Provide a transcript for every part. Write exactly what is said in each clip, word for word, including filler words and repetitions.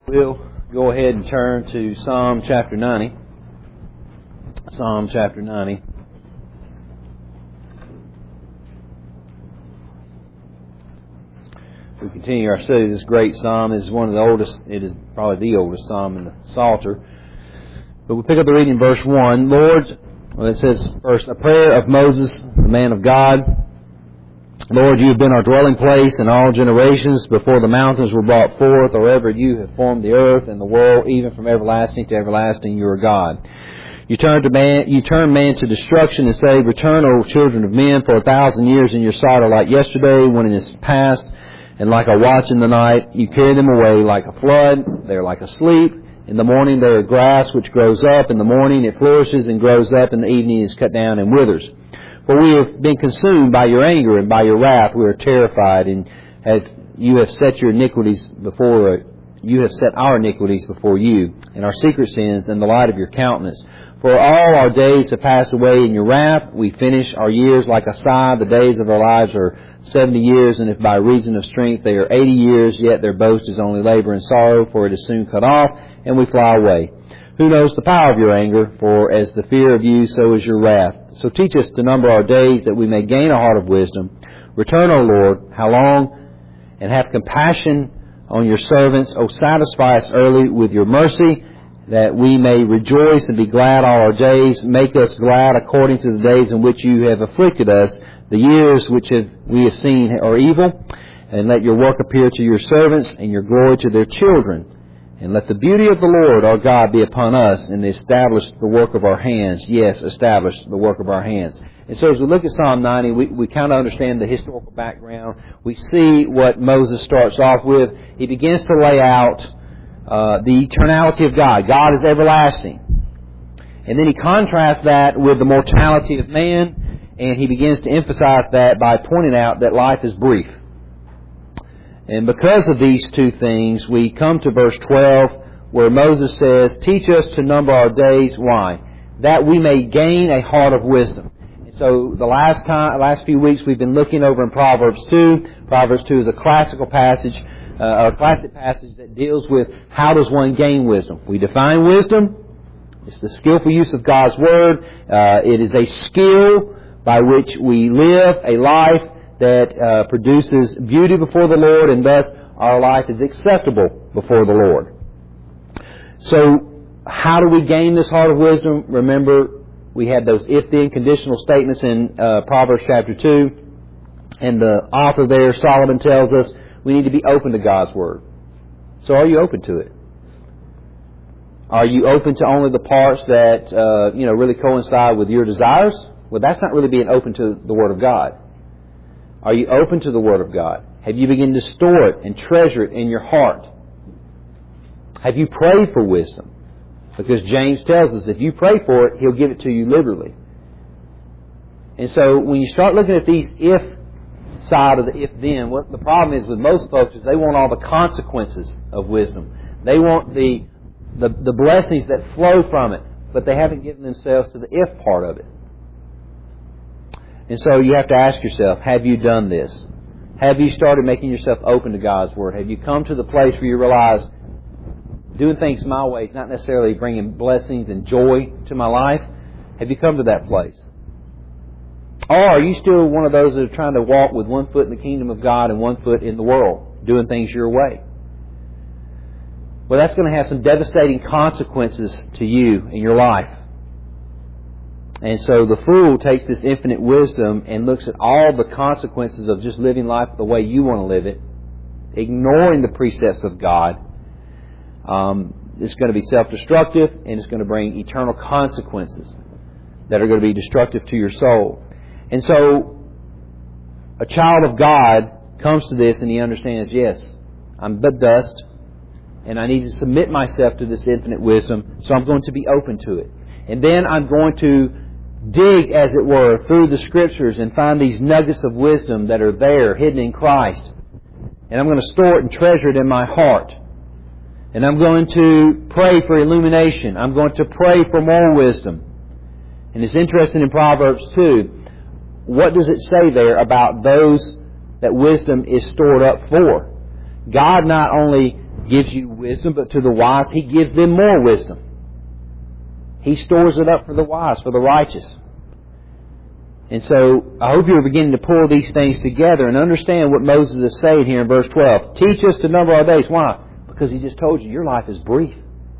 We'll go ahead and turn to Psalm chapter ninety. Psalm chapter ninety. We continue our study of this great psalm. It is one of the oldest, it is probably the oldest psalm in the Psalter. But we pick up the reading in verse one. Lord, well, it says first, a prayer of Moses, the man of God. Lord, you have been our dwelling place in all generations. Before the mountains were brought forth, or ever you have formed the earth and the world, even from everlasting to everlasting, you are God. You turn to man, you turn man to destruction and say, return, O children of men, for a thousand years in your sight are like yesterday, when it is past, and like a watch in the night. You carry them away like a flood. They are like asleep. In the morning they are grass which grows up. In the morning it flourishes and grows up. In the evening it is cut down and withers. For we have been consumed by your anger and by your wrath. We are terrified, and have, you have set your iniquities before you have set our iniquities before you, and our secret sins in the light of your countenance. For all our days have passed away in your wrath. We finish our years like a sigh. The days of our lives are seventy years, and if by reason of strength they are eighty years, yet their boast is only labor and sorrow, for it is soon cut off, and we fly away. Who knows the power of your anger? For as the fear of you, so is your wrath. So teach us to number our days, that we may gain a heart of wisdom. Return, O Lord, how long? And have compassion on your servants. O satisfy us early with your mercy, that we may rejoice and be glad all our days. Make us glad according to the days in which you have afflicted us. The years which have, we have seen are evil. And let your work appear to your servants, and your glory to their children. And let the beauty of the Lord our God be upon us, and establish the work of our hands. Yes, establish the work of our hands. And so as we look at Psalm ninety, we, we kind of understand the historical background. We see what Moses starts off with. He begins to lay out uh, the eternality of God. God is everlasting. And then he contrasts that with the mortality of man, and he begins to emphasize that by pointing out that life is brief. And because of these two things, we come to verse twelve, where Moses says, teach us to number our days. Why? That we may gain a heart of wisdom. And so the last time, last few weeks we've been looking over in Proverbs two. Proverbs two is a classical passage, uh, a classic passage that deals with how does one gain wisdom. We define wisdom. It's the skillful use of God's Word. Uh, it is a skill by which we live a life that uh, produces beauty before the Lord, and thus our life is acceptable before the Lord. So, how do we gain this heart of wisdom? Remember, we had those if-then conditional statements in uh, Proverbs chapter two, and the author there, Solomon, tells us we need to be open to God's Word. So, are you open to it? Are you open to only the parts that uh, you know really coincide with your desires? Well, that's not really being open to the Word of God. Are you open to the Word of God? Have you begun to store it and treasure it in your heart? Have you prayed for wisdom? Because James tells us if you pray for it, He'll give it to you liberally. And so when you start looking at these if side of the if-then, what the problem is with most folks is they want all the consequences of wisdom. They want the, the, the blessings that flow from it, but they haven't given themselves to the if part of it. And so you have to ask yourself, have you done this? Have you started making yourself open to God's Word? Have you come to the place where you realize doing things my way is not necessarily bringing blessings and joy to my life? Have you come to that place? Or are you still one of those that are trying to walk with one foot in the kingdom of God and one foot in the world, doing things your way? Well, that's going to have some devastating consequences to you in your life. And so the fool takes this infinite wisdom and looks at all the consequences of just living life the way you want to live it, ignoring the precepts of God. Um, it's going to be self-destructive, and it's going to bring eternal consequences that are going to be destructive to your soul. And so a child of God comes to this and he understands, yes, I'm but dust, and I need to submit myself to this infinite wisdom, so I'm going to be open to it. And then I'm going to dig, as it were, through the Scriptures and find these nuggets of wisdom that are there, hidden in Christ. And I'm going to store it and treasure it in my heart. And I'm going to pray for illumination. I'm going to pray for more wisdom. And it's interesting in Proverbs two, what does it say there about those that wisdom is stored up for? God not only gives you wisdom, but to the wise He gives them more wisdom. He stores it up for the wise, for the righteous. And so, I hope you're beginning to pull these things together and understand what Moses is saying here in verse twelve. Teach us to number our days. Why? Because he just told you, your life is brief.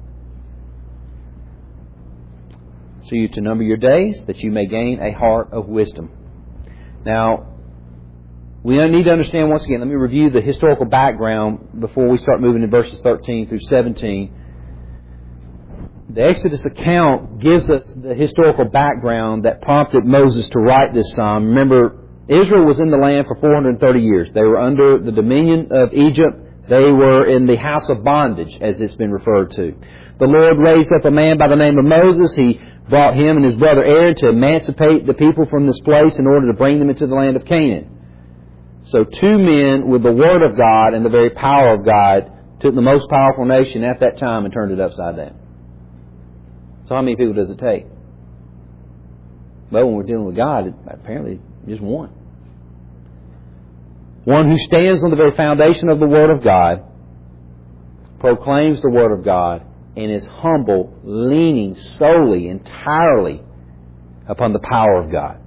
So you to number your days, that you may gain a heart of wisdom. Now, we need to understand once again, let me review the historical background before we start moving to verses thirteen through seventeen. The Exodus account gives us the historical background that prompted Moses to write this psalm. Remember, Israel was in the land for four hundred thirty years. They were under the dominion of Egypt. They were in the house of bondage, as it's been referred to. The Lord raised up a man by the name of Moses. He brought him and his brother Aaron to emancipate the people from this place in order to bring them into the land of Canaan. So two men with the Word of God and the very power of God took the most powerful nation at that time and turned it upside down. So how many people does it take? Well, when we're dealing with God, apparently just one. One who stands on the very foundation of the Word of God, proclaims the Word of God, and is humble, leaning solely, entirely upon the power of God.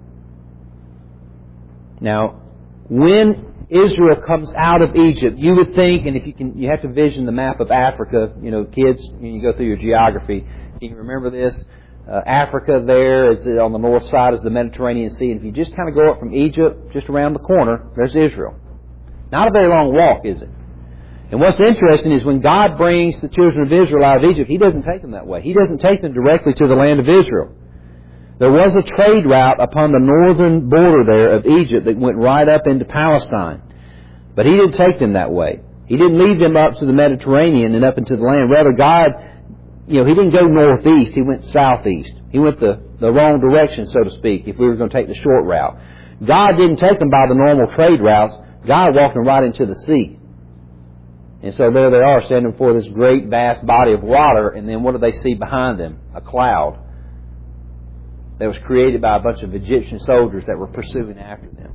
Now, when Israel comes out of Egypt, you would think, and if you can, you have to vision the map of Africa. You know, kids, when you go through your geography, can you remember this? Uh, Africa there is on the north side is the Mediterranean Sea, and if you just kind of go up from Egypt, just around the corner, there's Israel. Not a very long walk, is it? And what's interesting is when God brings the children of Israel out of Egypt, He doesn't take them that way. He doesn't take them directly to the land of Israel. There was a trade route upon the northern border there of Egypt that went right up into Palestine. But He didn't take them that way. He didn't lead them up to the Mediterranean and up into the land. Rather, God, you know, He didn't go northeast. He went southeast. He went the, the wrong direction, so to speak, if we were going to take the short route. God didn't take them by the normal trade routes. God walked them right into the sea. And so there they are, standing before this great, vast body of water, and then what do they see behind them? A cloud that was created by a bunch of Egyptian soldiers that were pursuing after them.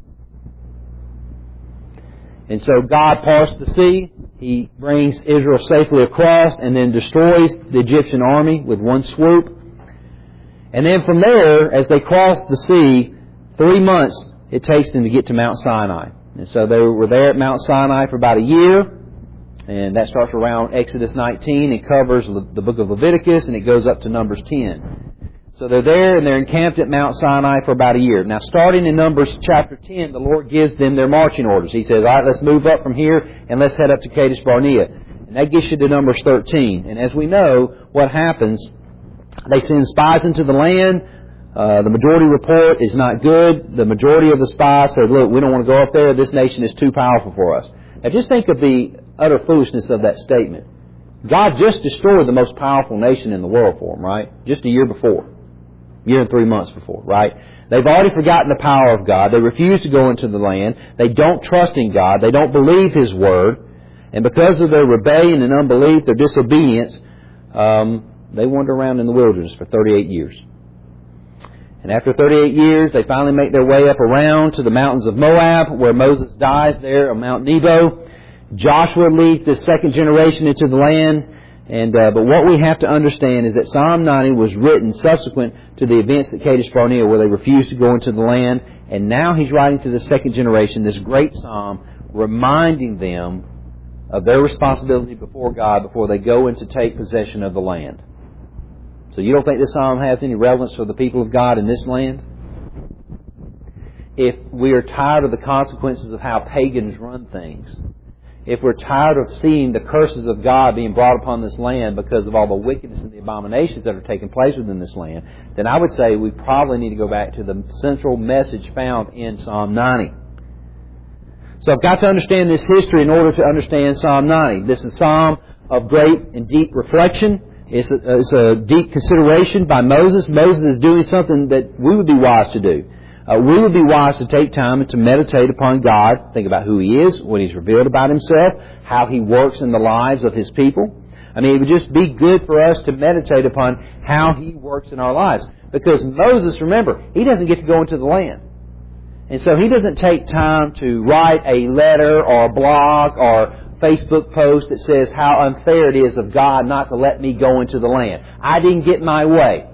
And so God parts the sea. He brings Israel safely across and then destroys the Egyptian army with one swoop. And then from there, as they cross the sea, three months it takes them to get to Mount Sinai. And so they were there at Mount Sinai for about a year. And that starts around Exodus nineteen. It covers the book of Leviticus, and it goes up to Numbers ten. So they're there, and they're encamped at Mount Sinai for about a year. Now, starting in Numbers chapter ten, the Lord gives them their marching orders. He says, all right, let's move up from here, and let's head up to Kadesh Barnea. And that gets you to Numbers thirteen. And as we know, what happens, they send spies into the land. Uh, the majority report is not good. The majority of the spies say, look, we don't want to go up there. This nation is too powerful for us. Now, just think of the utter foolishness of that statement. God just destroyed the most powerful nation in the world for them, right? Just a year before. A year and three months before, right? They've already forgotten the power of God. They refuse to go into the land. They don't trust in God. They don't believe His Word. And because of their rebellion and unbelief, their disobedience, um, they wander around in the wilderness for thirty-eight years. And after thirty-eight years, they finally make their way up around to the mountains of Moab, where Moses dies there on Mount Nebo. Joshua leads this second generation into the land. And uh, but what we have to understand is that Psalm ninety was written subsequent to the events at Kadesh Barnea, where they refused to go into the land. And now he's writing to the second generation this great psalm, reminding them of their responsibility before God before they go in to take possession of the land. So you don't think this psalm has any relevance for the people of God in this land? If we are tired of the consequences of how pagans run things, if we're tired of seeing the curses of God being brought upon this land because of all the wickedness and the abominations that are taking place within this land, then I would say we probably need to go back to the central message found in Psalm ninety. So I've got to understand this history in order to understand Psalm ninety. This is a psalm of great and deep reflection. It's a, it's a deep consideration by Moses. Moses is doing something that we would be wise to do. Uh, we would be wise to take time and to meditate upon God, think about who He is, what He's revealed about Himself, how He works in the lives of His people. I mean, it would just be good for us to meditate upon how He works in our lives. Because Moses, remember, he doesn't get to go into the land. And so he doesn't take time to write a letter or a blog or Facebook post that says how unfair it is of God not to let me go into the land. I didn't get my way.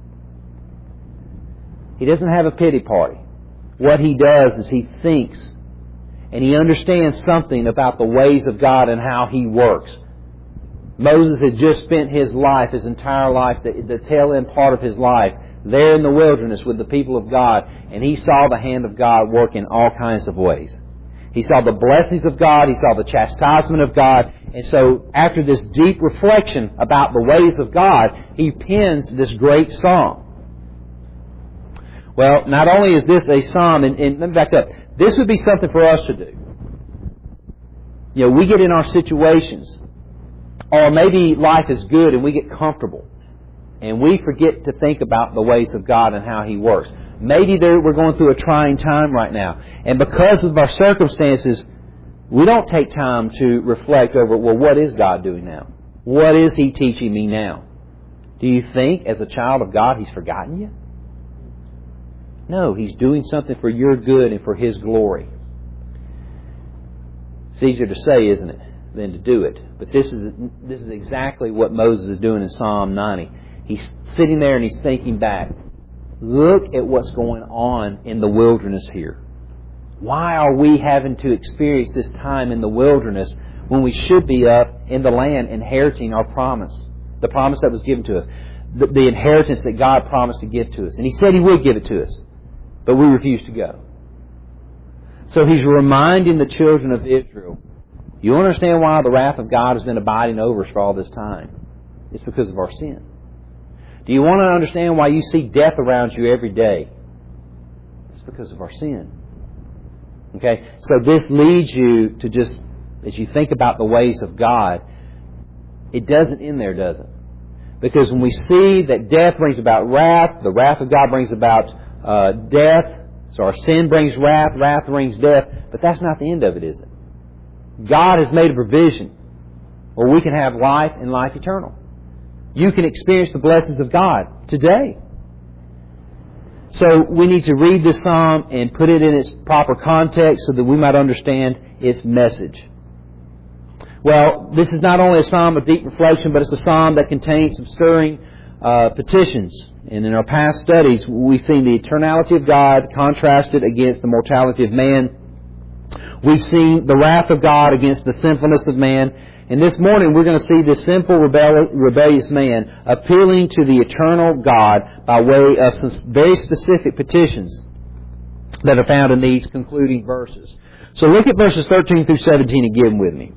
He doesn't have a pity party. What he does is he thinks and he understands something about the ways of God and how He works. Moses had just spent his life, his entire life, the, the tail end part of his life, there in the wilderness with the people of God, and he saw the hand of God work in all kinds of ways. He saw the blessings of God, he saw the chastisement of God, and so after this deep reflection about the ways of God, he pens this great psalm. Well, not only is this a psalm, and, and let me back up, this would be something for us to do. You know, we get in our situations, or maybe life is good and we get comfortable, and we forget to think about the ways of God and how He works. Maybe we're going through a trying time right now, and because of our circumstances, we don't take time to reflect over, well, what is God doing now? What is He teaching me now? Do you think, as a child of God, He's forgotten you? No, He's doing something for your good and for His glory. It's easier to say, isn't it, than to do it. But this is this is exactly what Moses is doing in Psalm ninety. He's sitting there and he's thinking back. Look at what's going on in the wilderness here. Why are we having to experience this time in the wilderness when we should be up in the land inheriting our promise? The promise that was given to us. The, the inheritance that God promised to give to us. And He said He would give it to us. But we refused to go. So He's reminding the children of Israel, you understand why the wrath of God has been abiding over us for all this time? It's because of our sin. Do you want to understand why you see death around you every day? It's because of our sin. Okay? So this leads you to just, as you think about the ways of God, it doesn't end there, does it? Because when we see that death brings about wrath, the wrath of God brings about uh, death, so our sin brings wrath, wrath brings death, but that's not the end of it, is it? God has made a provision where we can have life and life eternal. You can experience the blessings of God today. So we need to read this psalm and put it in its proper context so that we might understand its message. Well, this is not only a psalm of deep reflection, but it's a psalm that contains some stirring uh, petitions. And in our past studies, we've seen the eternality of God contrasted against the mortality of man. We've seen the wrath of God against the sinfulness of man. And this morning we're going to see this sinful, rebell- rebellious man appealing to the eternal God by way of some very specific petitions that are found in these concluding verses. So look at verses thirteen through seventeen again with me.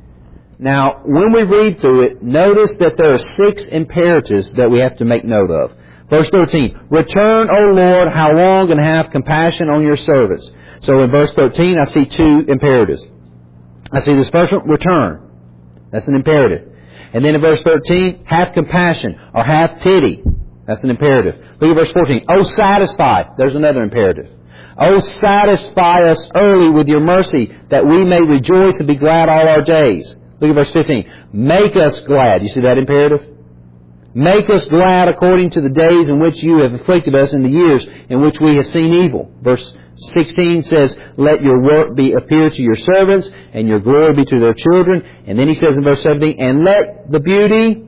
Now, when we read through it, notice that there are six imperatives that we have to make note of. Verse thirteen, return, O Lord, how long, and have compassion on your servants. So in verse thirteen, I see two imperatives. I see this first one, return. That's an imperative. And then in verse thirteen, have compassion or have pity. That's an imperative. Look at verse fourteen. Oh, satisfy. There's another imperative. Oh, satisfy us early with your mercy, that we may rejoice and be glad all our days. Look at verse fifteen. Make us glad. You see that imperative? Make us glad according to the days in which you have afflicted us, in the years in which we have seen evil. Verse sixteen says, let your work be appear to your servants, and your glory be to their children. And then he says in verse seventeen, and let the beauty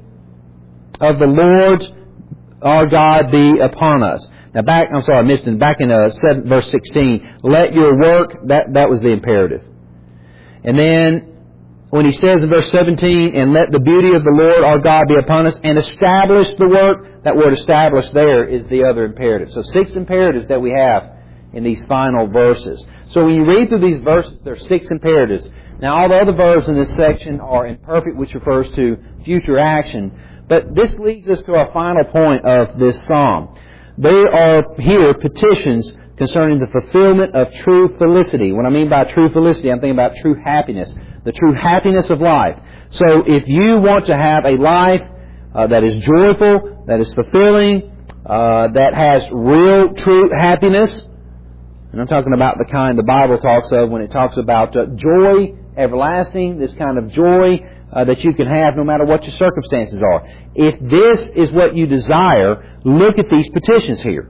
of the Lord our God be upon us. Now back, I'm sorry, I missed it. Back in uh, seven, verse sixteen, let your work, that, that was the imperative. And then when he says in verse seventeen, and let the beauty of the Lord our God be upon us, and establish the work, that word establish there is the other imperative. So six imperatives that we have in these final verses. So when you read through these verses, there are six imperatives. Now all the other verbs in this section are imperfect, which refers to future action. But this leads us to our final point of this psalm. There are here petitions concerning the fulfillment of true felicity. What I mean by true felicity, I'm thinking about true happiness. The true happiness of life. So if you want to have a life uh, that is joyful, that is fulfilling, uh, that has real, true happiness, and I'm talking about the kind the Bible talks of when it talks about uh, joy, everlasting, this kind of joy uh, that you can have no matter what your circumstances are. If this is what you desire, look at these petitions here.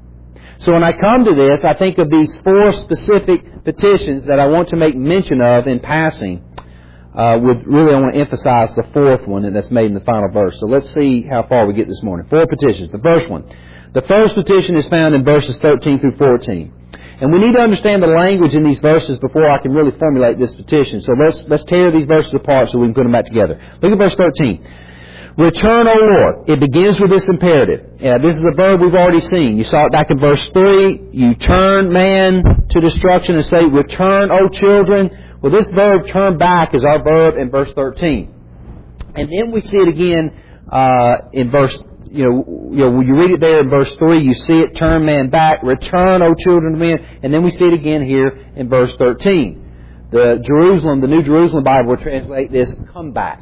So when I come to this, I think of these four specific petitions that I want to make mention of in passing. uh, with really I want to emphasize the fourth one, and that's made in the final verse. So let's see how far we get this morning. Four petitions. The first one. The first petition is found in verses thirteen through fourteen. And we need to understand the language in these verses before I can really formulate this petition. So let's let's tear these verses apart so we can put them back together. Look at verse thirteen. Return, O Lord. It begins with this imperative. Yeah, this is a verb we've already seen. You saw it back in verse three. You turn man to destruction and say, return, O children. Well, this verb, turn back, is our verb in verse thirteen. And then we see it again uh, in verse, you know, you know, when you read it there in verse three, you see it, turn man back, return, O children of men. And then we see it again here in verse thirteen. The Jerusalem, the New Jerusalem Bible will translate this, come back.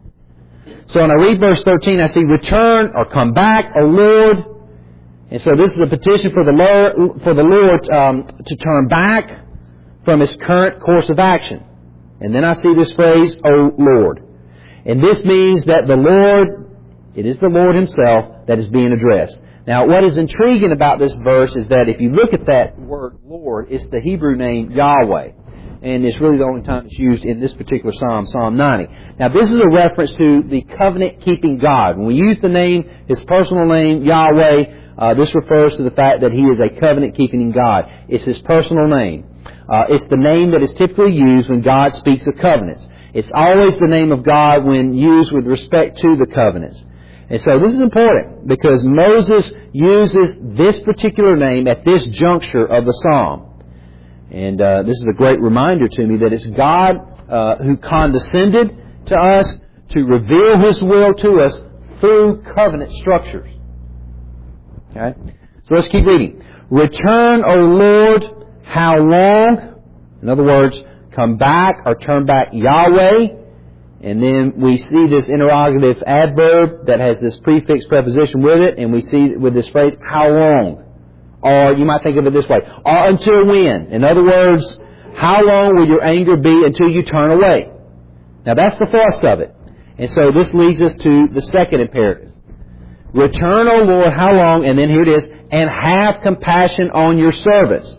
So when I read verse thirteen, I see return or come back, O Lord. And so this is a petition for the Lord, for the Lord um, to turn back from His current course of action. And then I see this phrase, O Lord. And this means that the Lord, it is the Lord Himself that is being addressed. Now, what is intriguing about this verse is that if you look at that word Lord, it's the Hebrew name Yahweh. And it's really the only time it's used in this particular psalm, Psalm ninety. Now, this is a reference to the covenant-keeping God. When we use the name, His personal name, Yahweh, uh, this refers to the fact that He is a covenant-keeping God. It's His personal name. Uh, it's the name that is typically used when God speaks of covenants. It's always the name of God when used with respect to the covenants. And so this is important because Moses uses this particular name at this juncture of the psalm. And uh, this is a great reminder to me that it's God uh, who condescended to us to reveal His will to us through covenant structures. Okay? So let's keep reading. Return, O Lord, how long? In other words, come back or turn back, Yahweh. And then we see this interrogative adverb that has this prefix preposition with it. And we see with this phrase, how long? Or you might think of it this way, or until when? In other words, how long will your anger be until you turn away? Now that's the thrust of it. And so this leads us to the second imperative. Return, O Lord, how long? And then here it is, and have compassion on your servants.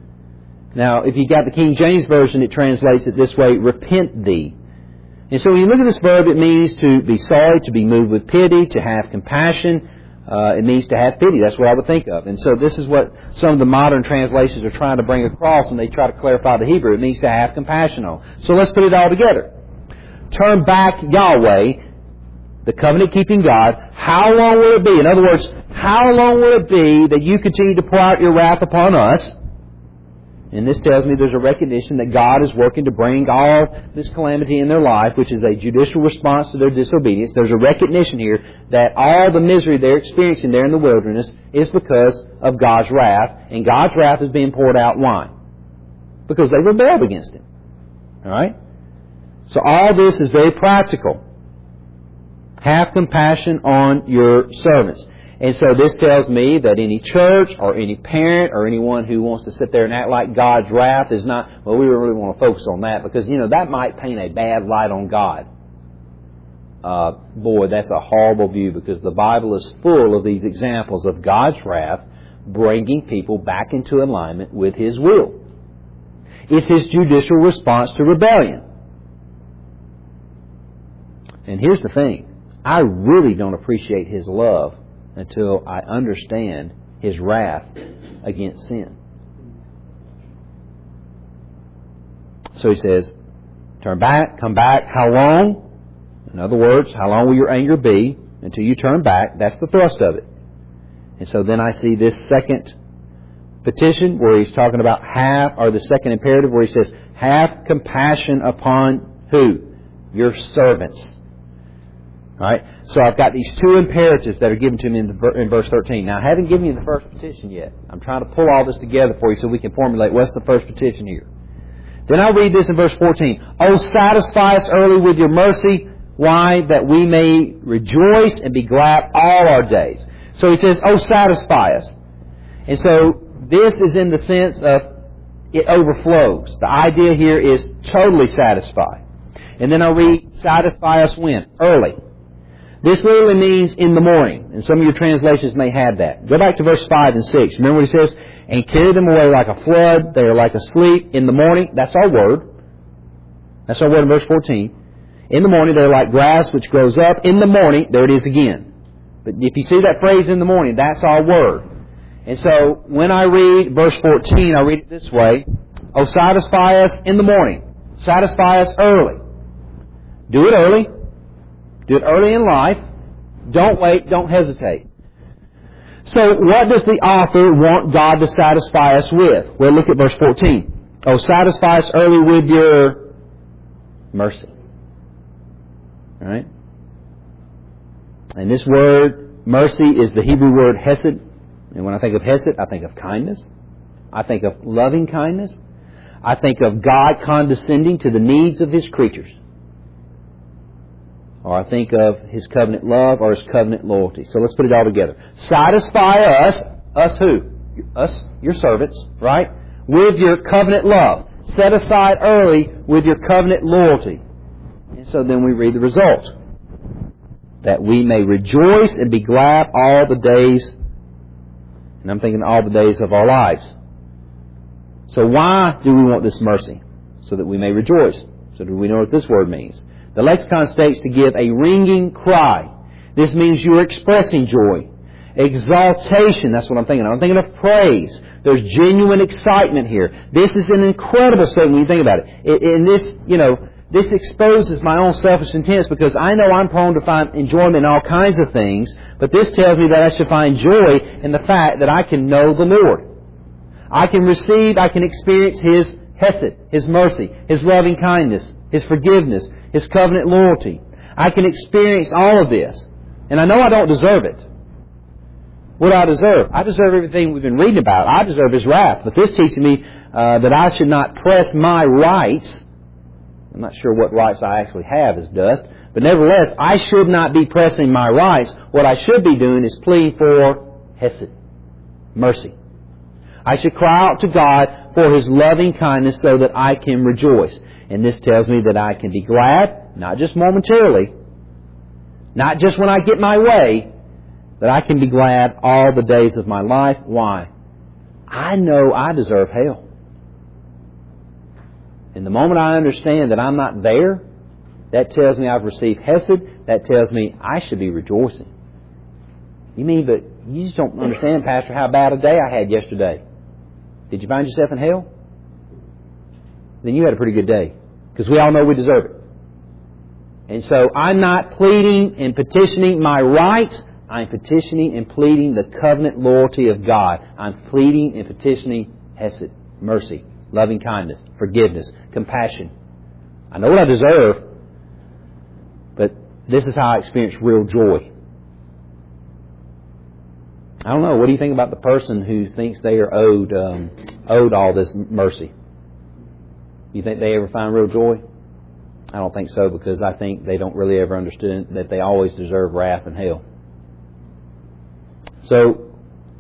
Now, if you got the King James Version, it translates it this way, repent thee. And so when you look at this verb, it means to be sorry, to be moved with pity, to have compassion. Uh, it means to have pity. That's what I would think of. And so this is what some of the modern translations are trying to bring across when they try to clarify the Hebrew. It means to have compassion on. So let's put it all together. Turn back, Yahweh, the covenant-keeping God. How long will it be? In other words, how long will it be that you continue to pour out your wrath upon us? And this tells me there's a recognition that God is working to bring all this calamity in their life, which is a judicial response to their disobedience. There's a recognition here that all the misery they're experiencing there in the wilderness is because of God's wrath. And God's wrath is being poured out. Why? Because they rebelled against Him. All right? So all this is very practical. Have compassion on your servants. And so this tells me that any church or any parent or anyone who wants to sit there and act like God's wrath is not, well, we really want to focus on that because, you know, that might paint a bad light on God. Uh, boy, that's a horrible view because the Bible is full of these examples of God's wrath bringing people back into alignment with His will. It's His judicial response to rebellion. And here's the thing. I really don't appreciate His love until I understand His wrath against sin. So He says, turn back, come back, how long? In other words, how long will your anger be until you turn back? That's the thrust of it. And so then I see this second petition where He's talking about have, or the second imperative where He says, have compassion upon who? Your servants. All right? So I've got these two imperatives that are given to me in, the, in verse thirteen. Now, I haven't given you the first petition yet. I'm trying to pull all this together for you so we can formulate what's the first petition here. Then I'll read this in verse fourteen. Oh, satisfy us early with your mercy. Why? That we may rejoice and be glad all our days. So he says, oh, satisfy us. And so this is in the sense of it overflows. The idea here is totally satisfy. And then I'll read, satisfy us when? Early. This literally means in the morning. And some of your translations may have that. Go back to verse five and six. Remember what he says? And carry them away like a flood. They are like asleep in the morning. That's our word. That's our word in verse fourteen. In the morning, they're like grass which grows up. In the morning, there it is again. But if you see that phrase in the morning, that's our word. And so, when I read verse fourteen, I read it this way. Oh, satisfy us in the morning. Satisfy us early. Do it early. Do it early in life. Don't wait. Don't hesitate. So, what does the author want God to satisfy us with? Well, look at verse fourteen. Oh, satisfy us early with your mercy. All right? And this word, mercy, is the Hebrew word hesed. And when I think of hesed, I think of kindness. I think of loving kindness. I think of God condescending to the needs of His creatures. Or I think of His covenant love or His covenant loyalty. So let's put it all together. Satisfy us, us who? Us, your servants, right? With your covenant love. Set aside early with your covenant loyalty. And so then we read the result. That we may rejoice and be glad all the days, and I'm thinking all the days of our lives. So why do we want this mercy? So that we may rejoice. So do we know what this word means? The lexicon states to give a ringing cry. This means you are expressing joy. Exaltation, that's what I'm thinking of. I'm thinking of praise. There's genuine excitement here. This is an incredible statement when you think about it. In this, you know, this exposes my own selfish intents because I know I'm prone to find enjoyment in all kinds of things, but this tells me that I should find joy in the fact that I can know the Lord. I can receive, I can experience His hesed, His mercy, His loving kindness, His forgiveness, His covenant loyalty. I can experience all of this. And I know I don't deserve it. What do I deserve? I deserve everything we've been reading about. I deserve His wrath. But this teaches me uh, that I should not press my rights. I'm not sure what rights I actually have as dust. But nevertheless, I should not be pressing my rights. What I should be doing is pleading for hesed, mercy. I should cry out to God for His loving kindness so that I can rejoice. And this tells me that I can be glad, not just momentarily, not just when I get my way, that I can be glad all the days of my life. Why? I know I deserve hell. And the moment I understand that I'm not there, that tells me I've received hesed. That tells me I should be rejoicing. You mean, but you just don't understand, Pastor, how bad a day I had yesterday. Did you find yourself in hell? Then you had a pretty good day. Because we all know we deserve it. And so I'm not pleading and petitioning my rights. I'm petitioning and pleading the covenant loyalty of God. I'm pleading and petitioning hesed, mercy, loving kindness, forgiveness, compassion. I know what I deserve, but this is how I experience real joy. I don't know. What do you think about the person who thinks they are owed um, owed all this mercy? You think they ever find real joy? I don't think so, because I think they don't really ever understand that they always deserve wrath and hell. So,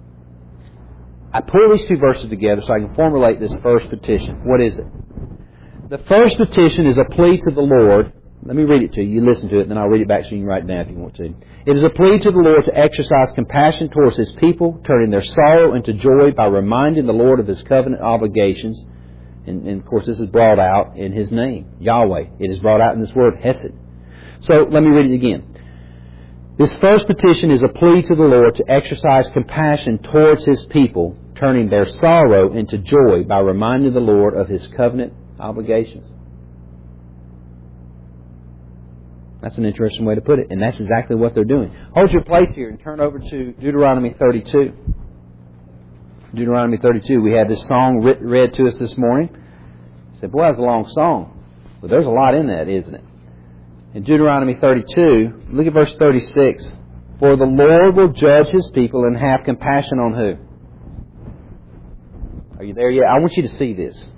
I pull these two verses together so I can formulate this first petition. What is it? The first petition is a plea to the Lord. Let me read it to you. You listen to it, and then I'll read it back so you can write it down if you want to. It is a plea to the Lord to exercise compassion towards His people, turning their sorrow into joy by reminding the Lord of His covenant obligations. And, and of course, this is brought out in His name, Yahweh. It is brought out in this word, hesed. So, let me read it again. This first petition is a plea to the Lord to exercise compassion towards His people, turning their sorrow into joy by reminding the Lord of His covenant obligations. That's an interesting way to put it, and that's exactly what they're doing. Hold your place here and turn over to Deuteronomy thirty-two. Deuteronomy thirty-two. We had this song read to us this morning. I said, boy, that's a long song. But there's a lot in that, isn't it? In Deuteronomy thirty-two, look at verse thirty-six. For the Lord will judge His people and have compassion on who? Are you there yet? I want you to see this.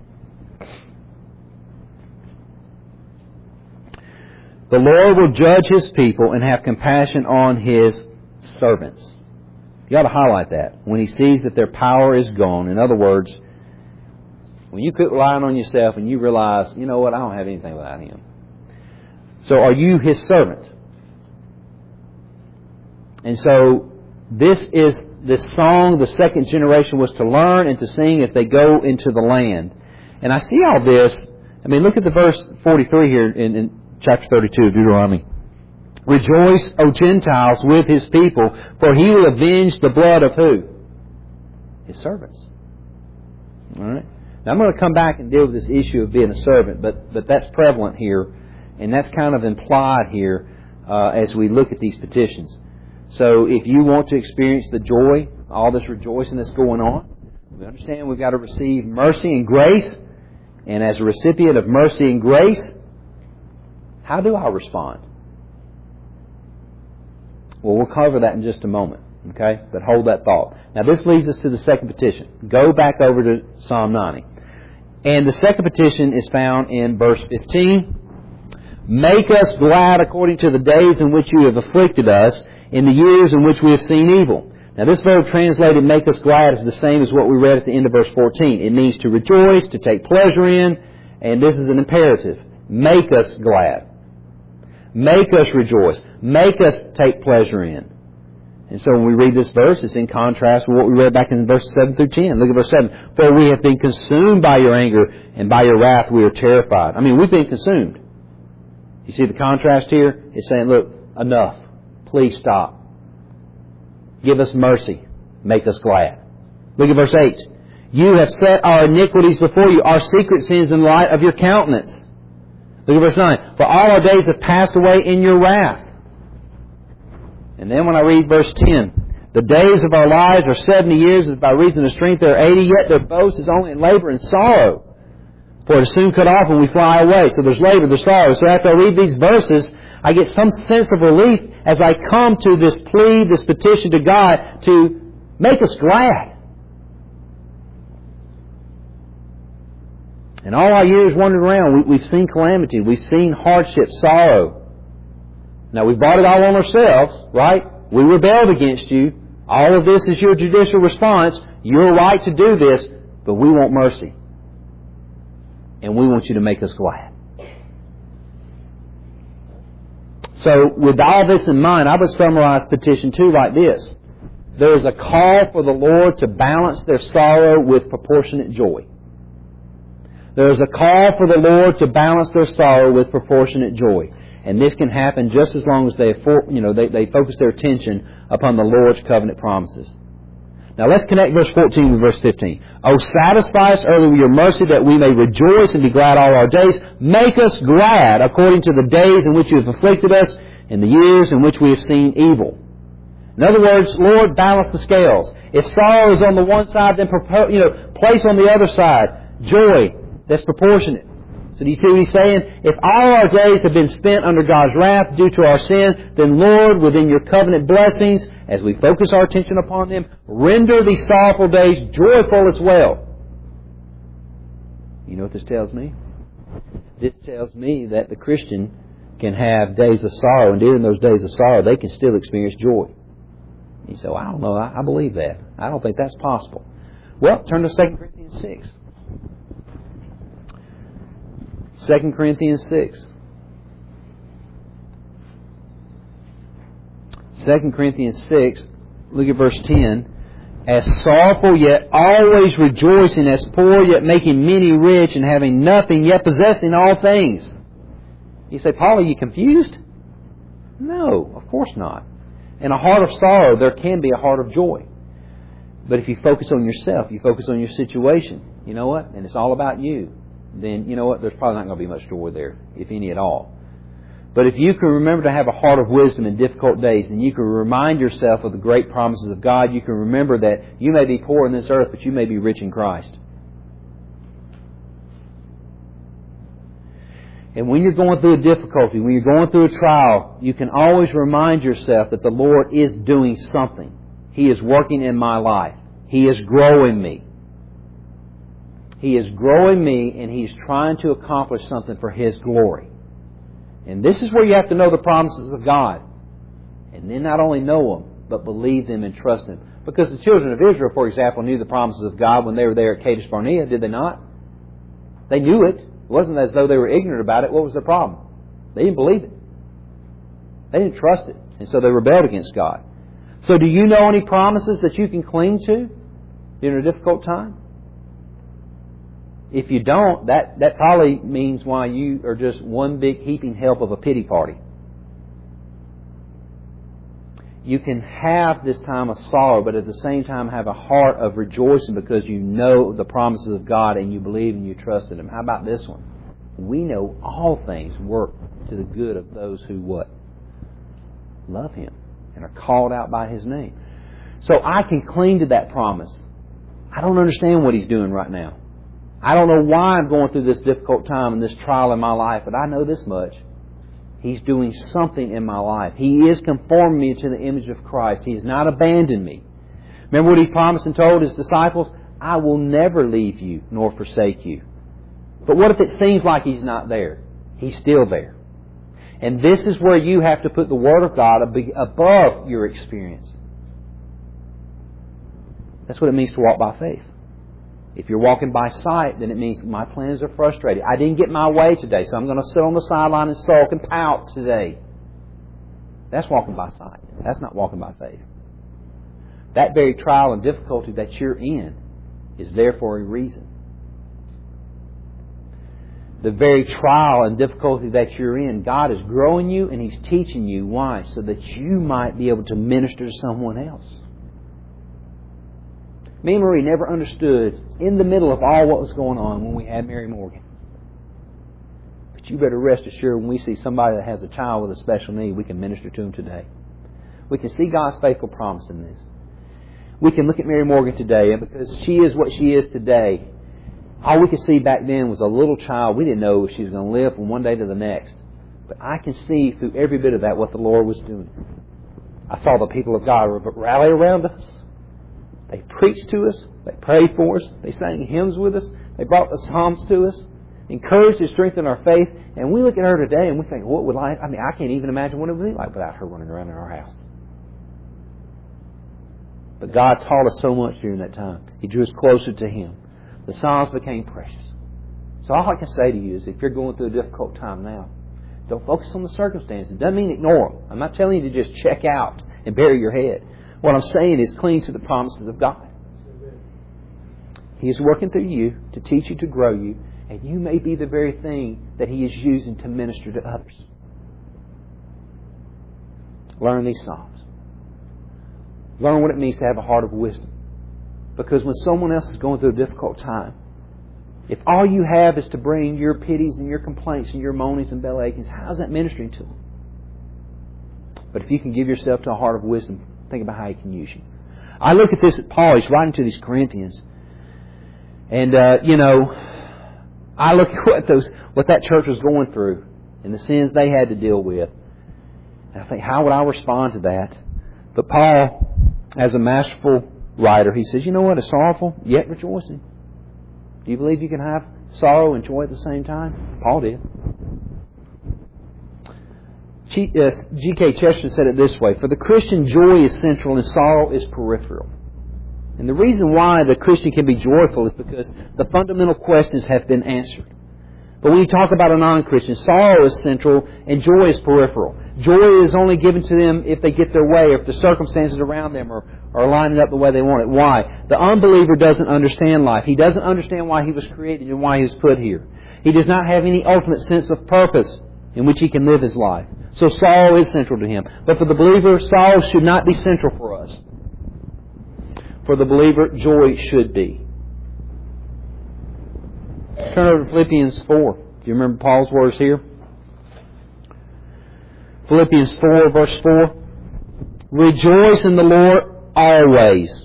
The Lord will judge His people and have compassion on His servants. You ought to highlight that. When He sees that their power is gone. In other words, when you quit relying on yourself and you realize, you know what, I don't have anything without Him. So are you His servant? And so this is this song the second generation was to learn and to sing as they go into the land. And I see all this. I mean, look at the verse forty-three here in, in chapter thirty-two of Deuteronomy. Rejoice, O Gentiles, with His people, for He will avenge the blood of who? His servants. All right. Now I'm going to come back and deal with this issue of being a servant, but but that's prevalent here, and that's kind of implied here uh, as we look at these petitions. So if you want to experience the joy, all this rejoicing that's going on, we understand we've got to receive mercy and grace, and as a recipient of mercy and grace, how do I respond? Well, we'll cover that in just a moment. Okay? But hold that thought. Now this leads us to the second petition. Go back over to Psalm ninety. And the second petition is found in verse fifteen. Make us glad according to the days in which you have afflicted us, in the years in which we have seen evil. Now this verb translated make us glad is the same as what we read at the end of verse fourteen. It means to rejoice, to take pleasure in, and this is an imperative. Make us glad. Make us rejoice. Make us take pleasure in. And so when we read this verse, it's in contrast with what we read back in verses seven through ten. Look at verse seven. For we have been consumed by your anger, and by your wrath we are terrified. I mean, we've been consumed. You see the contrast here? It's saying, look, enough. Please stop. Give us mercy. Make us glad. Look at verse eight. You have set our iniquities before you, our secret sins in the light of your countenance. Look at verse nine. For all our days have passed away in your wrath. And then when I read verse ten, the days of our lives are seventy years, and by reason of strength they are eighty, yet their boast is only in labor and sorrow. For it is soon cut off when we fly away. So there's labor, there's sorrow. So after I read these verses, I get some sense of relief as I come to this plea, this petition to God to make us glad. And all our years wandering around, we, we've seen calamity, we've seen hardship, sorrow. Now, we brought it all on ourselves, right? We rebelled against you. All of this is your judicial response. You're right to do this, but we want mercy. And we want you to make us glad. So, with all this in mind, I would summarize petition two like this. There is a call for the Lord to balance their sorrow with proportionate joy. There is a call for the Lord to balance their sorrow with proportionate joy. And this can happen just as long as they, you know, they, they focus their attention upon the Lord's covenant promises. Now let's connect verse fourteen with verse fifteen. Oh, satisfy us early with your mercy that we may rejoice and be glad all our days. Make us glad according to the days in which you have afflicted us, in the years in which we have seen evil. In other words, Lord, balance the scales. If sorrow is on the one side, then you know, place on the other side joy that's proportionate. So do you see what he's saying? If all our days have been spent under God's wrath due to our sin, then Lord, within your covenant blessings, as we focus our attention upon them, render these sorrowful days joyful as well. You know what this tells me? This tells me that the Christian can have days of sorrow, and during those days of sorrow, they can still experience joy. You say, well, I don't know, I, I believe that. I don't think that's possible. Well, turn to Second Corinthians six. Second Corinthians six. Second Corinthians six, look at verse ten. As sorrowful, yet always rejoicing, as poor, yet making many rich, and having nothing, yet possessing all things. You say, Paul, are you confused? No, of course not. In a heart of sorrow, there can be a heart of joy. But if you focus on yourself, you focus on your situation, you know what? And it's all about you. Then, you know what? There's probably not going to be much joy there, if any at all. But if you can remember to have a heart of wisdom in difficult days, then you can remind yourself of the great promises of God. You can remember that you may be poor in this earth, but you may be rich in Christ. And when you're going through a difficulty, when you're going through a trial, you can always remind yourself that the Lord is doing something. He is working in my life. He is growing me. He is growing me, and He's trying to accomplish something for His glory. And this is where you have to know the promises of God. And then not only know them, but believe them and trust them. Because the children of Israel, for example, knew the promises of God when they were there at Kadesh Barnea, did they not? They knew it. It wasn't as though they were ignorant about it. What was their problem? They didn't believe it. They didn't trust it. And so they rebelled against God. So do you know any promises that you can cling to during a difficult time? If you don't, that, that probably means why you are just one big heaping help of a pity party. You can have this time of sorrow, but at the same time have a heart of rejoicing because you know the promises of God and you believe and you trust in Him. How about this one? We know all things work to the good of those who what? Love Him and are called out by His name. So I can cling to that promise. I don't understand what He's doing right now. I don't know why I'm going through this difficult time and this trial in my life, but I know this much. He's doing something in my life. He is conforming me to the image of Christ. He has not abandoned me. Remember what He promised and told His disciples? I will never leave you nor forsake you. But what if it seems like He's not there? He's still there. And this is where you have to put the Word of God above your experience. That's what it means to walk by faith. If you're walking by sight, then it means my plans are frustrated. I didn't get my way today, so I'm going to sit on the sideline and sulk and pout today. That's walking by sight. That's not walking by faith. That very trial and difficulty that you're in is there for a reason. The very trial and difficulty that you're in, God is growing you and He's teaching you. Why? So that you might be able to minister to someone else. Me and Marie never understood in the middle of all what was going on when we had Mary Morgan. But you better rest assured when we see somebody that has a child with a special need, we can minister to them today. We can see God's faithful promise in this. We can look at Mary Morgan today, and because she is what she is today, all we could see back then was a little child. We didn't know if she was going to live from one day to the next. But I can see through every bit of that what the Lord was doing. I saw the people of God rally around us. They preached to us. They prayed for us. They sang hymns with us. They brought the Psalms to us. Encouraged and strengthened our faith. And we look at her today and we think, what would life... I mean, I can't even imagine what it would be like without her running around in our house. But God taught us so much during that time. He drew us closer to Him. The Psalms became precious. So all I can say to you is if you're going through a difficult time now, don't focus on the circumstances. It doesn't mean ignore them. I'm not telling you to just check out and bury your head. What I'm saying is cling to the promises of God. He is working through you to teach you, to grow you, and you may be the very thing that He is using to minister to others. Learn these Psalms. Learn what it means to have a heart of wisdom. Because when someone else is going through a difficult time, if all you have is to bring your pities and your complaints and your moanings and belly achings, how's that ministering to them? But if you can give yourself to a heart of wisdom, think about how He can use you. I look at this at Paul. He's writing to these Corinthians. And, uh, you know, I look at what those, what that church was going through and the sins they had to deal with. And I think, how would I respond to that? But Paul, as a masterful writer, he says, you know what? It's sorrowful, yet rejoicing. Do you believe you can have sorrow and joy at the same time? Paul did. G K Chesterton said it this way: for the Christian, joy is central and sorrow is peripheral. And the reason why the Christian can be joyful is because the fundamental questions have been answered. But when you talk about a non-Christian, sorrow is central and joy is peripheral. Joy is only given to them if they get their way, or if the circumstances around them are, are lining up the way they want it. Why? The unbeliever doesn't understand life. He doesn't understand why he was created and why he was put here. He does not have any ultimate sense of purpose in which he can live his life. So sorrow is central to him. But for the believer, sorrow should not be central for us. For the believer, joy should be. Turn over to Philippians four. Do you remember Paul's words here? Philippians four, verse four. Rejoice in the Lord always.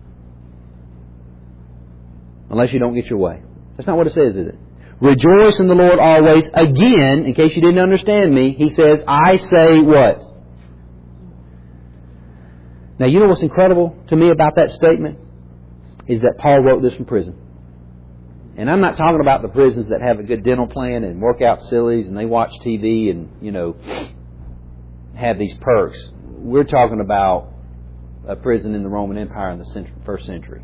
Unless you don't get your way. That's not what it says, is it? Rejoice in the Lord always. Again, in case you didn't understand me, he says, I say what? Now, you know what's incredible to me about that statement? Is that Paul wrote this from prison. And I'm not talking about the prisons that have a good dental plan and workout facilities and they watch T V and, you know, have these perks. We're talking about a prison in the Roman Empire in the first century.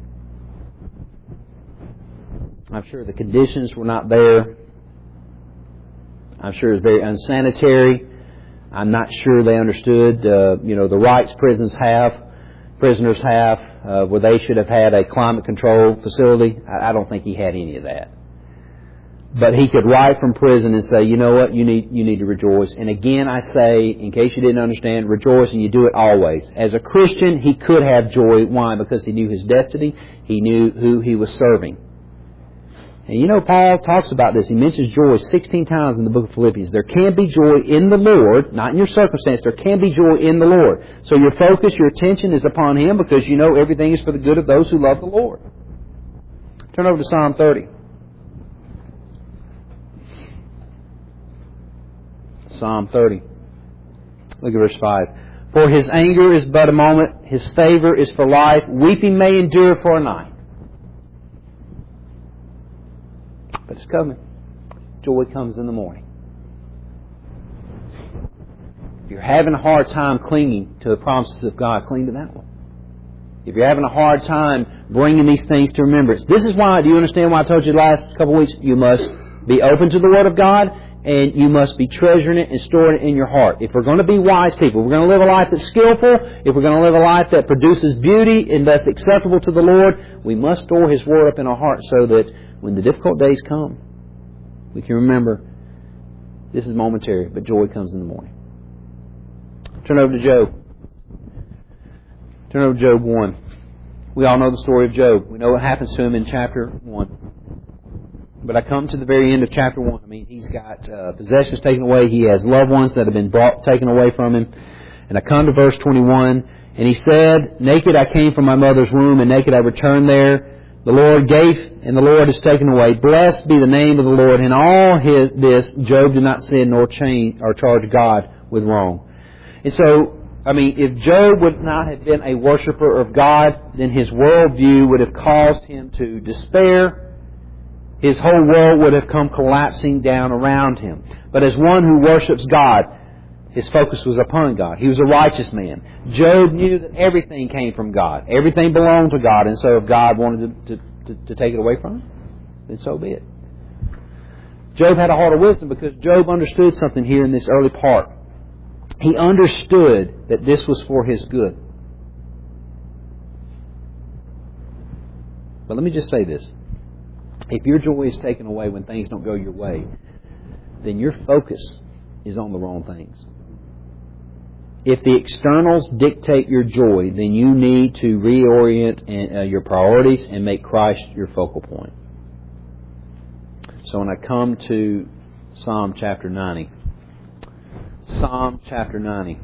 I'm sure the conditions were not there. I'm sure it was very unsanitary. I'm not sure they understood, uh, you know, the rights prisons have, prisoners have, uh, where they should have had a climate control facility. I, I don't think he had any of that. But he could write from prison and say, you know what, you need you need to rejoice. And again, I say, in case you didn't understand, rejoice, and you do it always. As a Christian, he could have joy. Why? Because he knew his destiny. He knew who he was serving. And you know, Paul talks about this. He mentions joy sixteen times in the book of Philippians. There can be joy in the Lord, not in your circumstance. There can be joy in the Lord. So your focus, your attention is upon Him because you know everything is for the good of those who love the Lord. Turn over to Psalm thirty. Psalm thirty. Look at verse five. For His anger is but a moment, His favor is for life. Weeping may endure for a night, but it's coming. Joy comes in the morning. If you're having a hard time clinging to the promises of God, cling to that one. If you're having a hard time bringing these things to remembrance, this is why, do you understand why I told you the last couple of weeks? You must be open to the Word of God, and you must be treasuring it and storing it in your heart. If we're going to be wise people, if we're going to live a life that's skillful, if we're going to live a life that produces beauty and that's acceptable to the Lord, we must store His Word up in our heart so that when the difficult days come, we can remember this is momentary, but joy comes in the morning. Turn over to Job. Turn over to Job one. We all know the story of Job. We know what happens to him in chapter one. But I come to the very end of chapter one. I mean, he's got uh, possessions taken away. He has loved ones that have been brought, taken away from him. And I come to verse twenty-one. And he said, naked I came from my mother's womb, and naked I returned there. The Lord gave, and the Lord has taken away. Blessed be the name of the Lord. In all his, this, Job did not sin nor change or charge God with wrong. And so, I mean, if Job would not have been a worshiper of God, then his worldview would have caused him to despair. His whole world would have come collapsing down around him. But as one who worships God, his focus was upon God. He was a righteous man. Job knew that everything came from God. Everything belonged to God. And so if God wanted to, to, to, to take it away from him, then so be it. Job had a heart of wisdom because Job understood something here in this early part. He understood that this was for his good. But let me just say this. If your joy is taken away when things don't go your way, then your focus is on the wrong things. If the externals dictate your joy, then you need to reorient uh, your priorities and make Christ your focal point. So when I come to Psalm chapter ninety, Psalm chapter ninety,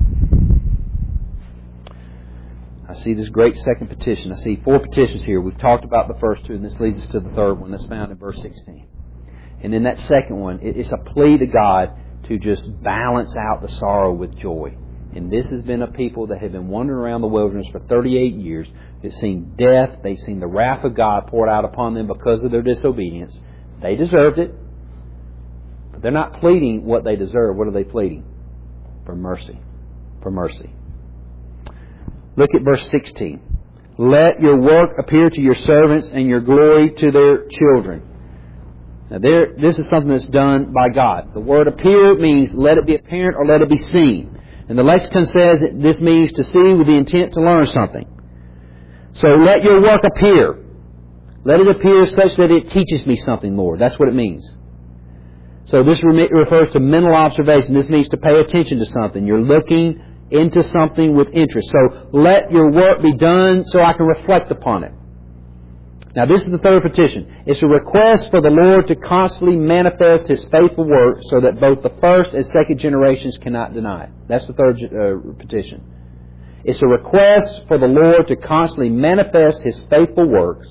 I see this great second petition. I see four petitions here. We've talked about the first two, and this leads us to the third one that's found in verse sixteen. And in that second one, it's a plea to God to just balance out the sorrow with joy. And this has been a people that have been wandering around the wilderness for thirty-eight years. They've seen death. They've seen the wrath of God poured out upon them because of their disobedience. They deserved it. But they're not pleading what they deserve. What are they pleading? For mercy. For mercy. Look at verse sixteen. Let your work appear to your servants and your glory to their children. Now there, this is something that's done by God. The word appear means let it be apparent or let it be seen. And the lexicon says that this means to see with the intent to learn something. So let your work appear. Let it appear such that it teaches me something, Lord. That's what it means. So this refers to mental observation. This means to pay attention to something. You're looking into something with interest. So let your work be done so I can reflect upon it. Now this is the third petition. It's a request for the Lord to constantly manifest His faithful work so that both the first and second generations cannot deny it. That's the third uh, petition. It's a request for the Lord to constantly manifest His faithful works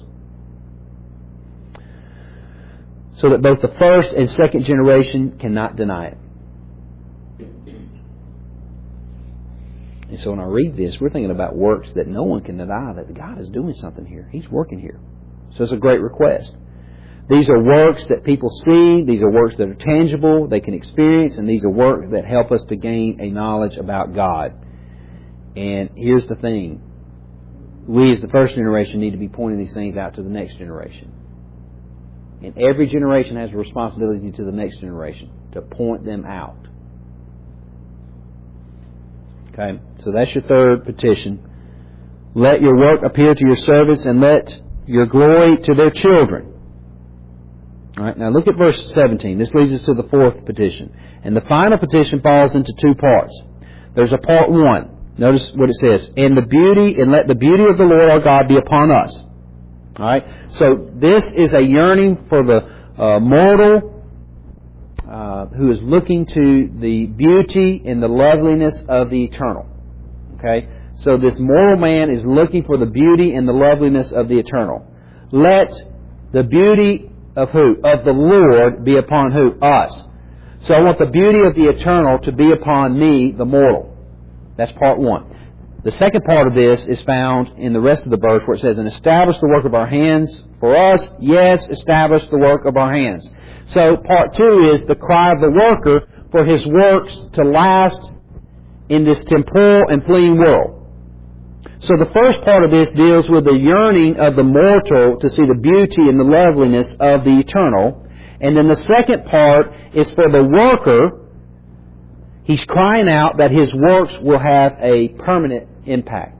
so that both the first and second generation cannot deny it. And so when I read this, we're thinking about works that no one can deny that God is doing something here. He's working here. So it's a great request. These are works that people see. These are works that are tangible, they can experience, and these are works that help us to gain a knowledge about God. And here's the thing. We as the first generation need to be pointing these things out to the next generation. And every generation has a responsibility to the next generation to point them out. Okay, so that's your third petition. Let your work appear to your servants and let your glory to their children. All right, now look at verse seventeen. This leads us to the fourth petition. And the final petition falls into two parts. There's a part one. Notice what it says. And the beauty, and let the beauty of the Lord our God be upon us. All right. So this is a yearning for the uh, mortal uh, who is looking to the beauty and the loveliness of the eternal. Okay. So this mortal man is looking for the beauty and the loveliness of the eternal. Let the beauty of who? Of the Lord be upon who? Us. So I want the beauty of the eternal to be upon me, the mortal. That's part one. The second part of this is found in the rest of the verse where it says, and establish the work of our hands for us. Yes, establish the work of our hands. So part two is the cry of the worker for his works to last in this temporal and fleeting world. So the first part of this deals with the yearning of the mortal to see the beauty and the loveliness of the eternal. And then the second part is for the worker. He's crying out that his works will have a permanent impact.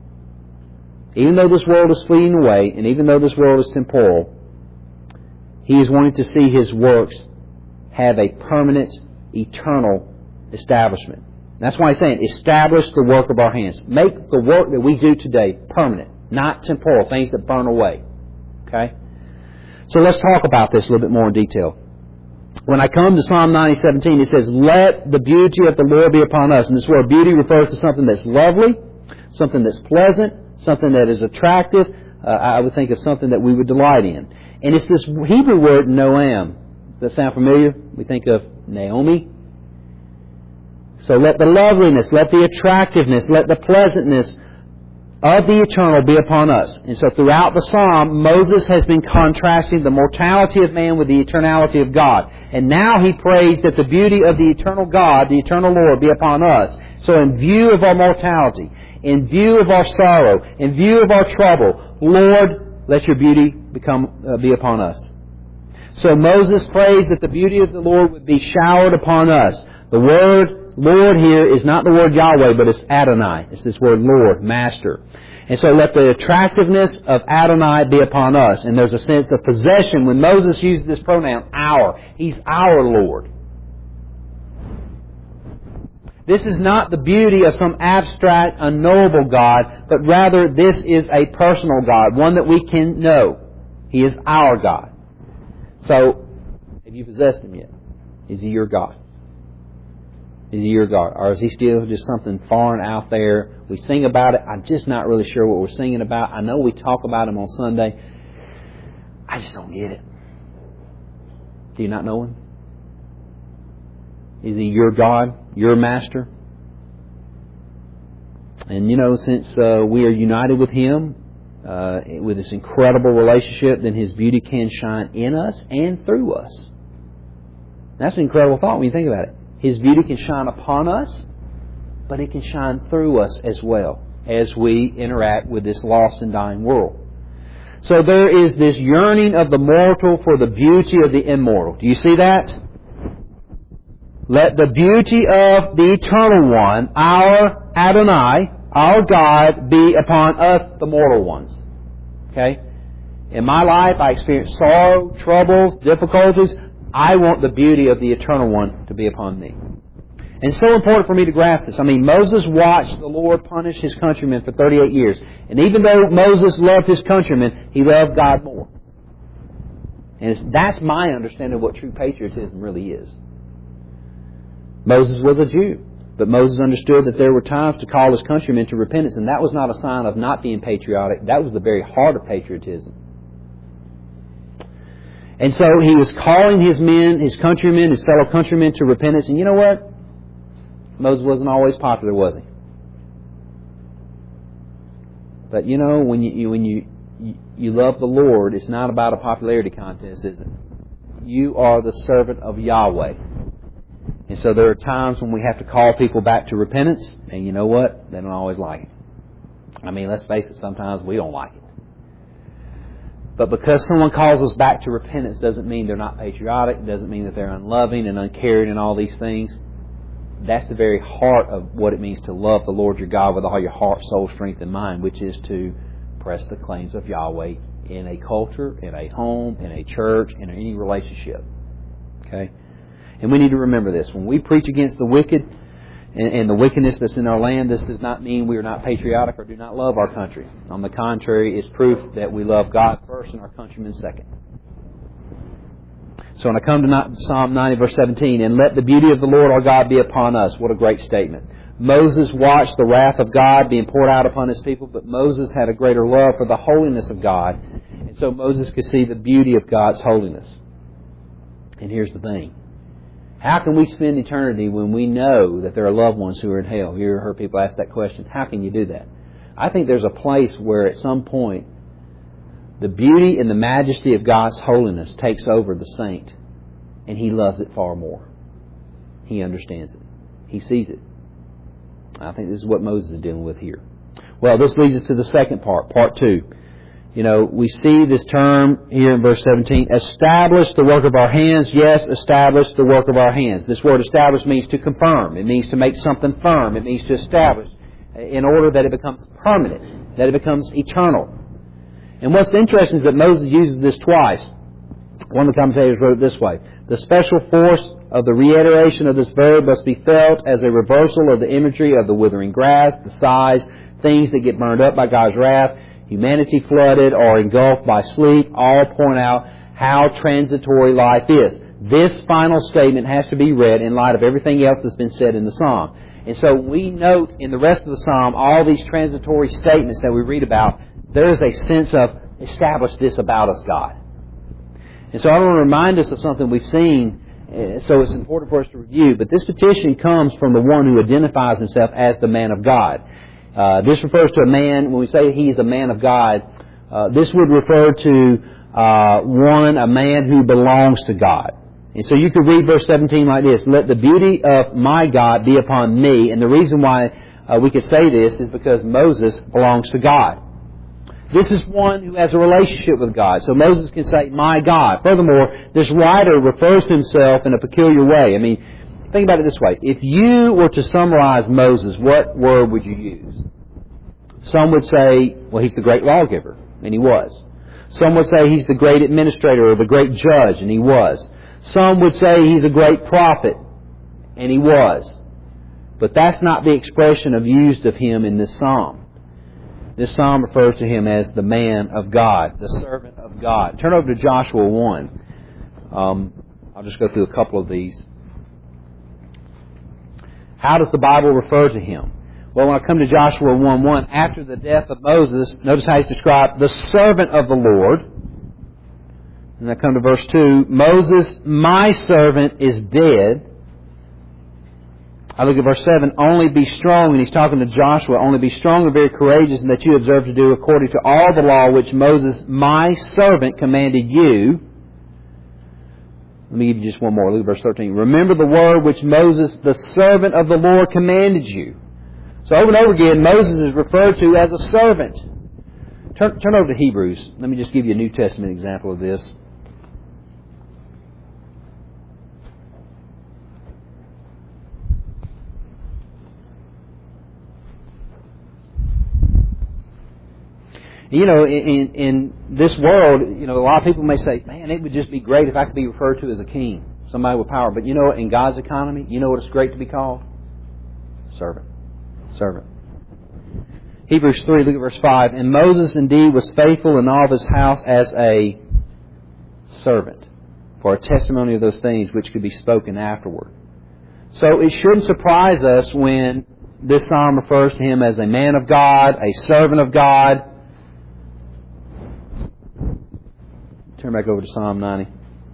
Even though this world is fleeting away, and even though this world is temporal, he is wanting to see his works have a permanent, eternal establishment. That's why he's saying, establish the work of our hands. Make the work that we do today permanent, not temporal, things that burn away. Okay? So let's talk about this a little bit more in detail. When I come to Psalm ninety seventeen, it says, let the beauty of the Lord be upon us. And this word beauty refers to something that's lovely, something that's pleasant, something that is attractive. Uh, I would think of something that we would delight in. And it's this Hebrew word, noam. Does that sound familiar? We think of Naomi. So let the loveliness, let the attractiveness, let the pleasantness of the eternal be upon us. And so throughout the psalm, Moses has been contrasting the mortality of man with the eternality of God. And now he prays that the beauty of the eternal God, the eternal Lord, be upon us. So in view of our mortality, in view of our sorrow, in view of our trouble, Lord, let your beauty become uh, be upon us. So Moses prays that the beauty of the Lord would be showered upon us. The word Lord here is not the word Yahweh, but it's Adonai. It's this word Lord, Master. And so let the attractiveness of Adonai be upon us. And there's a sense of possession when Moses uses this pronoun, our. He's our Lord. This is not the beauty of some abstract, unknowable God, but rather this is a personal God, one that we can know. He is our God. So, have you possessed Him yet? Is He your God? Is He your God? Or is He still just something foreign out there? We sing about it. I'm just not really sure what we're singing about. I know we talk about Him on Sunday. I just don't get it. Do you not know Him? Is He your God? Your Master? And you know, since uh, we are united with Him, uh, with this incredible relationship, then His beauty can shine in us and through us. That's an incredible thought when you think about it. His beauty can shine upon us, but it can shine through us as well as we interact with this lost and dying world. So there is this yearning of the mortal for the beauty of the immortal. Do you see that? Let the beauty of the Eternal One, our Adonai, our God, be upon us, the mortal ones. Okay? In my life, I experience sorrow, troubles, difficulties. I want the beauty of the Eternal One to be upon me. And it's so important for me to grasp this. I mean, Moses watched the Lord punish his countrymen for thirty-eight years. And even though Moses loved his countrymen, he loved God more. And it's, that's my understanding of what true patriotism really is. Moses was a Jew. But Moses understood that there were times to call his countrymen to repentance. And that was not a sign of not being patriotic. That was the very heart of patriotism. And so he was calling his men, his countrymen, his fellow countrymen to repentance. And you know what? Moses wasn't always popular, was he? But you know, when you when you you love the Lord, it's not about a popularity contest, is it? You are the servant of Yahweh. And so there are times when we have to call people back to repentance. And you know what? They don't always like it. I mean, let's face it, sometimes we don't like it. But because someone calls us back to repentance doesn't mean they're not patriotic. Doesn't mean that they're unloving and uncaring and all these things. That's the very heart of what it means to love the Lord your God with all your heart, soul, strength, and mind, which is to press the claims of Yahweh in a culture, in a home, in a church, in any relationship. Okay? And we need to remember this. When we preach against the wicked and, and the wickedness that's in our land, this does not mean we are not patriotic or do not love our country. On the contrary, it's proof that we love God first and our countrymen second. So when I come to Psalm ninety, verse seventeen, and let the beauty of the Lord our God be upon us. What a great statement. Moses watched the wrath of God being poured out upon his people, but Moses had a greater love for the holiness of God. And so Moses could see the beauty of God's holiness. And here's the thing. How can we spend eternity when we know that there are loved ones who are in hell? You ever heard people ask that question? How can you do that? I think there's a place where at some point the beauty and the majesty of God's holiness takes over the saint, and he loves it far more. He understands it. He sees it. I think this is what Moses is dealing with here. Well, this leads us to the second part, part two. You know, we see this term here in verse seventeen, establish the work of our hands. Yes, establish the work of our hands. This word establish means to confirm. It means to make something firm. It means to establish in order that it becomes permanent, that it becomes eternal. And what's interesting is that Moses uses this twice. One of the commentators wrote it this way. The special force of the reiteration of this verb must be felt as a reversal of the imagery of the withering grass, the sighs, things that get burned up by God's wrath, humanity flooded or engulfed by sleep, all point out how transitory life is. This final statement has to be read in light of everything else that's been said in the psalm. And so we note in the rest of the psalm all these transitory statements that we read about. There is a sense of establish this about us, God. And so I want to remind us of something we've seen, so it's important for us to review. But this petition comes from the one who identifies himself as the man of God. Uh, this refers to a man, when we say he is a man of God, uh, this would refer to uh, one, a man who belongs to God. And so you could read verse seventeen like this, let the beauty of my God be upon me. And the reason why uh, we could say this is because Moses belongs to God. This is one who has a relationship with God. So Moses can say, my God. Furthermore, this writer refers to himself in a peculiar way. I mean, think about it this way. If you were to summarize Moses, what word would you use? Some would say, well, he's the great lawgiver, and he was. Some would say he's the great administrator or the great judge, and he was. Some would say he's a great prophet, and he was. But that's not the expression of used of him in this psalm. This psalm refers to him as the man of God, the servant of God. Turn over to Joshua one. Um, I'll just go through a couple of these. How does the Bible refer to him? Well, when I come to Joshua one one, after the death of Moses, notice how he's described, the servant of the Lord. And I come to verse two, Moses, my servant, is dead. I look at verse seven, only be strong, and he's talking to Joshua, only be strong and very courageous, and that you observe to do according to all the law which Moses, my servant, commanded you. Let me give you just one more. Look at verse thirteen. Remember the word which Moses, the servant of the Lord, commanded you. So over and over again, Moses is referred to as a servant. Turn, turn over to Hebrews. Let me just give you a New Testament example of this. You know, in, in this world, you know, a lot of people may say, man, it would just be great if I could be referred to as a king, somebody with power. But you know what, in God's economy, you know what it's great to be called? Servant. Servant. Hebrews three, look at verse five. And Moses indeed was faithful in all of his house as a servant, for a testimony of those things which could be spoken afterward. So it shouldn't surprise us when this psalm refers to him as a man of God, a servant of God. Turn back over to Psalm ninety.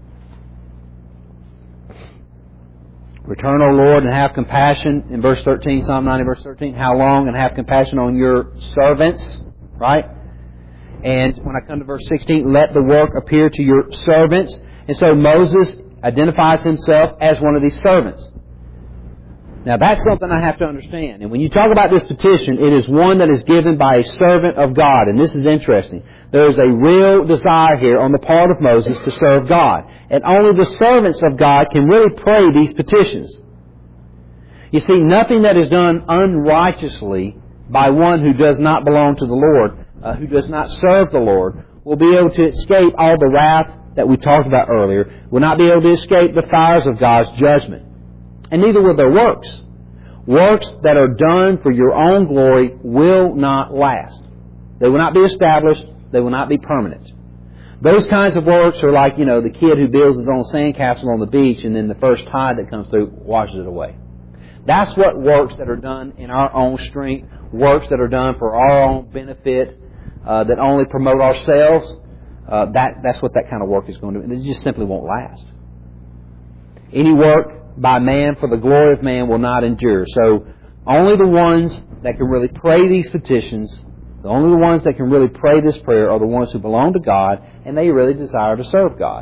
Return, O Lord, and have compassion. In verse thirteen, Psalm ninety, verse thirteen. How long? And have compassion on your servants. Right? And when I come to verse sixteen, let the work appear to your servants. And so Moses identifies himself as one of these servants. Now that's something I have to understand. And when you talk about this petition, it is one that is given by a servant of God. And this is interesting. There is a real desire here on the part of Moses to serve God. And only the servants of God can really pray these petitions. You see, nothing that is done unrighteously by one who does not belong to the Lord, uh, who does not serve the Lord, will be able to escape all the wrath that we talked about earlier, will not be able to escape the fires of God's judgment. And neither will their works. Works that are done for your own glory will not last. They will not be established. They will not be permanent. Those kinds of works are like, you know, the kid who builds his own sandcastle on the beach and then the first tide that comes through washes it away. That's what works that are done in our own strength, works that are done for our own benefit, uh, that only promote ourselves, uh, that, that's what that kind of work is going to do. It just simply won't last. Any work by man for the glory of man will not endure. So only the ones that can really pray these petitions, the only the ones that can really pray this prayer are the ones who belong to God and they really desire to serve God.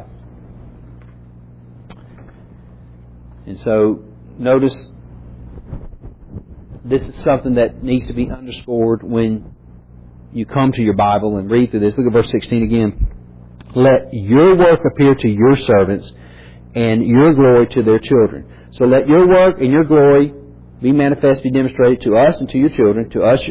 And so notice this is something that needs to be underscored when you come to your Bible and read through this. Look at verse sixteen again. Let your work appear to your servants and your glory to their children. So let your work and your glory be manifest, be demonstrated to us and to your children, to us,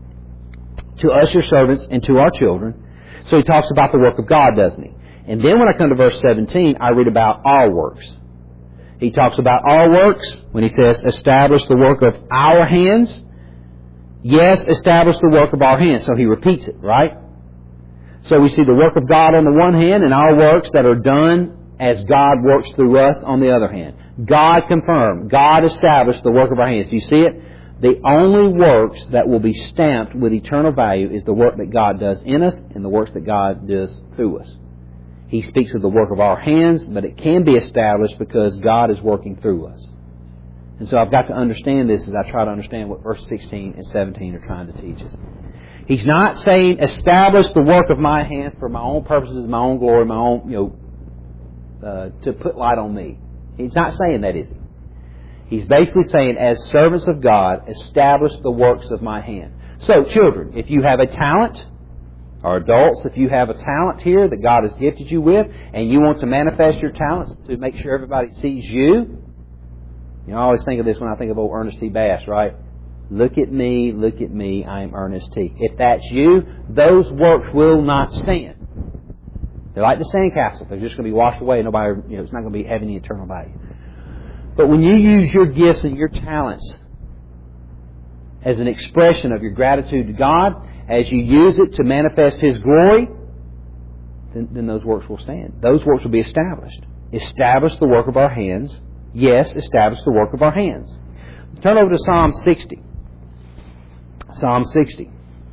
to us your servants and to our children. So he talks about the work of God, doesn't he? And then when I come to verse seventeen, I read about our works. He talks about our works when he says, establish the work of our hands. Yes, establish the work of our hands. So he repeats it, right? So we see the work of God on the one hand and our works that are done as God works through us on the other hand. God confirmed, God established the work of our hands. Do you see it? The only works that will be stamped with eternal value is the work that God does in us and the works that God does through us. He speaks of the work of our hands, but it can be established because God is working through us. And so I've got to understand this as I try to understand what verse sixteen and seventeen are trying to teach us. He's not saying establish the work of my hands for my own purposes, my own glory, my own, you know, uh, to put light on me. He's not saying that, is he? He's basically saying, as servants of God, establish the works of my hand. So, children, if you have a talent, or adults, if you have a talent here that God has gifted you with, and you want to manifest your talents to make sure everybody sees you, you know, I always think of this when I think of old Ernest T. Bass, right? Look at me, look at me, I am Ernest T. If that's you, those works will not stand. They're like the sandcastle. They're just going to be washed away. Nobody, you know, it's not going to be have any eternal value. But when you use your gifts and your talents as an expression of your gratitude to God, as you use it to manifest His glory, then, then those works will stand. Those works will be established. Establish the work of our hands. Yes, establish the work of our hands. Turn over to Psalm sixty. Psalm sixty.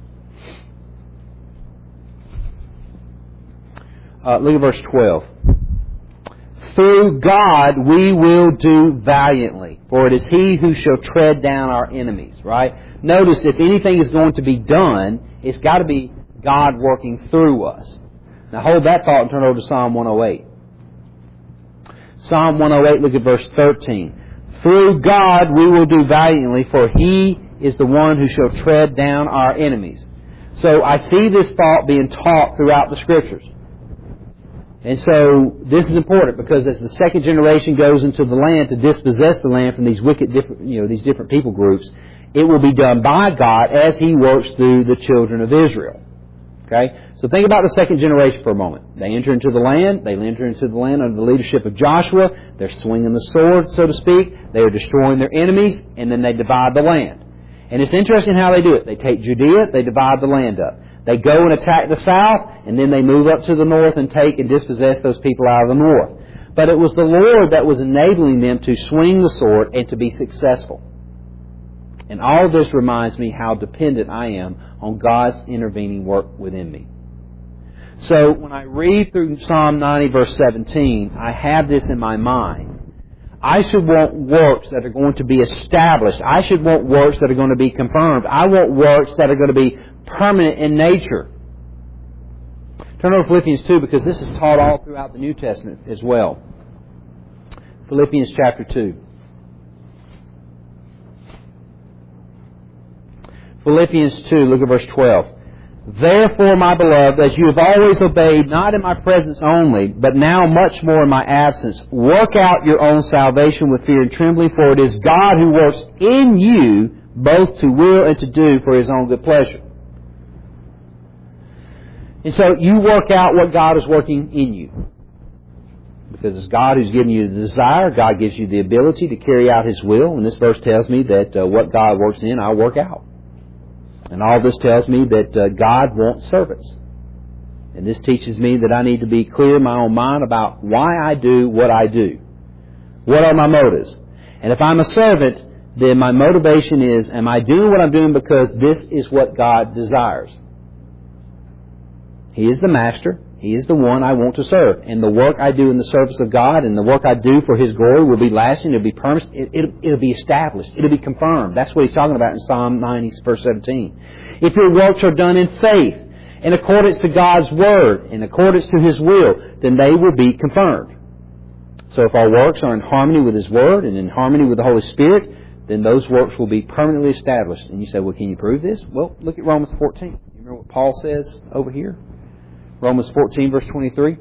Uh, look at verse twelve. Through God we will do valiantly, for it is He who shall tread down our enemies. Right? Notice, if anything is going to be done, it's got to be God working through us. Now hold that thought and turn over to Psalm one oh eight. Psalm one oh eight, look at verse thirteen. Through God we will do valiantly, for He is the one who shall tread down our enemies. So I see this thought being taught throughout the Scriptures. And so this is important because as the second generation goes into the land to dispossess the land from these wicked, different, you know, these different people groups, it will be done by God as He works through the children of Israel. Okay? So think about the second generation for a moment. They enter into the land. They enter into the land under the leadership of Joshua. They're swinging the sword, so to speak. They are destroying their enemies, and then they divide the land. And it's interesting how they do it. They take Judea, they divide the land up. They go and attack the south, and then they move up to the north and take and dispossess those people out of the north. But it was the Lord that was enabling them to swing the sword and to be successful. And all of this reminds me how dependent I am on God's intervening work within me. So when I read through Psalm ninety verse seventeen, I have this in my mind. I should want works that are going to be established. I should want works that are going to be confirmed. I want works that are going to be permanent in nature. Turn over to Philippians two because this is taught all throughout the New Testament as well. Philippians chapter two. Philippians two, look at verse twelve. Therefore, my beloved, as you have always obeyed, not in my presence only, but now much more in my absence, work out your own salvation with fear and trembling, for it is God who works in you both to will and to do for His own good pleasure. And so you work out what God is working in you. Because it's God who's given you the desire. God gives you the ability to carry out His will. And this verse tells me that uh, what God works in, I work out. And all this tells me that uh, God wants servants. And this teaches me that I need to be clear in my own mind about why I do what I do. What are my motives? And if I'm a servant, then my motivation is, am I doing what I'm doing because this is what God desires? He is the master. He is the one I want to serve. And the work I do in the service of God and the work I do for His glory will be lasting. It will be permanent. It, it, it'll be established. It'll be confirmed. That's what he's talking about in Psalm ninety, verse seventeen. If your works are done in faith, in accordance to God's Word, in accordance to His will, then they will be confirmed. So if our works are in harmony with His Word and in harmony with the Holy Spirit, then those works will be permanently established. And you say, well, can you prove this? Well, look at Romans fourteen. You remember what Paul says over here? Romans fourteen, verse twenty-three.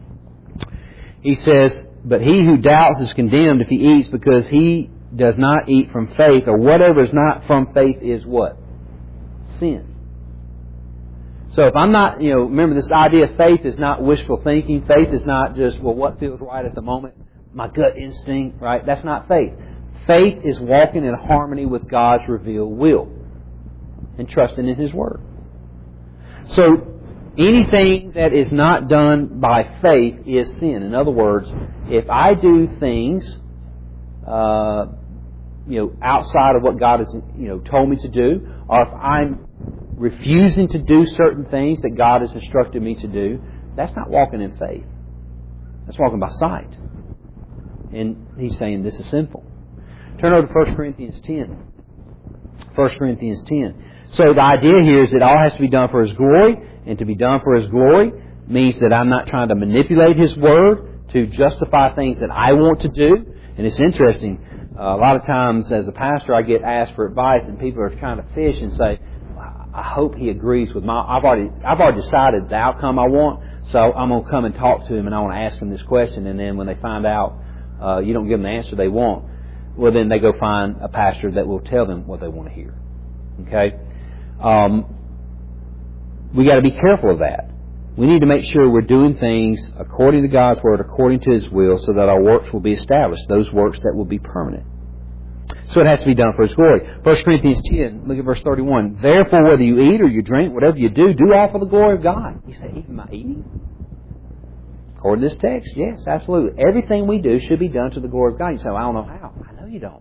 He says, but he who doubts is condemned if he eats, because he does not eat from faith, or whatever is not from faith is what? Sin. So if I'm not, you know, remember this idea of faith is not wishful thinking. Faith is not just, well, what feels right at the moment? My gut instinct, right? That's not faith. Faith is walking in harmony with God's revealed will and trusting in His Word. So, anything that is not done by faith is sin. In other words, if I do things, uh, you know, outside of what God has, you know, told me to do, or if I'm refusing to do certain things that God has instructed me to do, that's not walking in faith. That's walking by sight. And he's saying this is sinful. Turn over to First Corinthians ten. First Corinthians ten. So the idea here is that all has to be done for His glory. And to be done for His glory means that I'm not trying to manipulate His Word to justify things that I want to do. And it's interesting. Uh, a lot of times as a pastor I get asked for advice and people are trying to fish and say, I hope he agrees with my... I've already I've already decided the outcome I want, so I'm going to come and talk to him and I want to ask him this question. And then when they find out uh, you don't give them the answer they want, well, then they go find a pastor that will tell them what they want to hear. Okay? Um, we got to be careful of that. We need to make sure we're doing things according to God's Word, according to His will, so that our works will be established, those works that will be permanent. So it has to be done for His glory. First Corinthians ten, look at verse thirty-one. Therefore, whether you eat or you drink, whatever you do, do all for the glory of God. You say, even my eating? According to this text, yes, absolutely. Everything we do should be done to the glory of God. You say, well, I don't know how. I know you don't.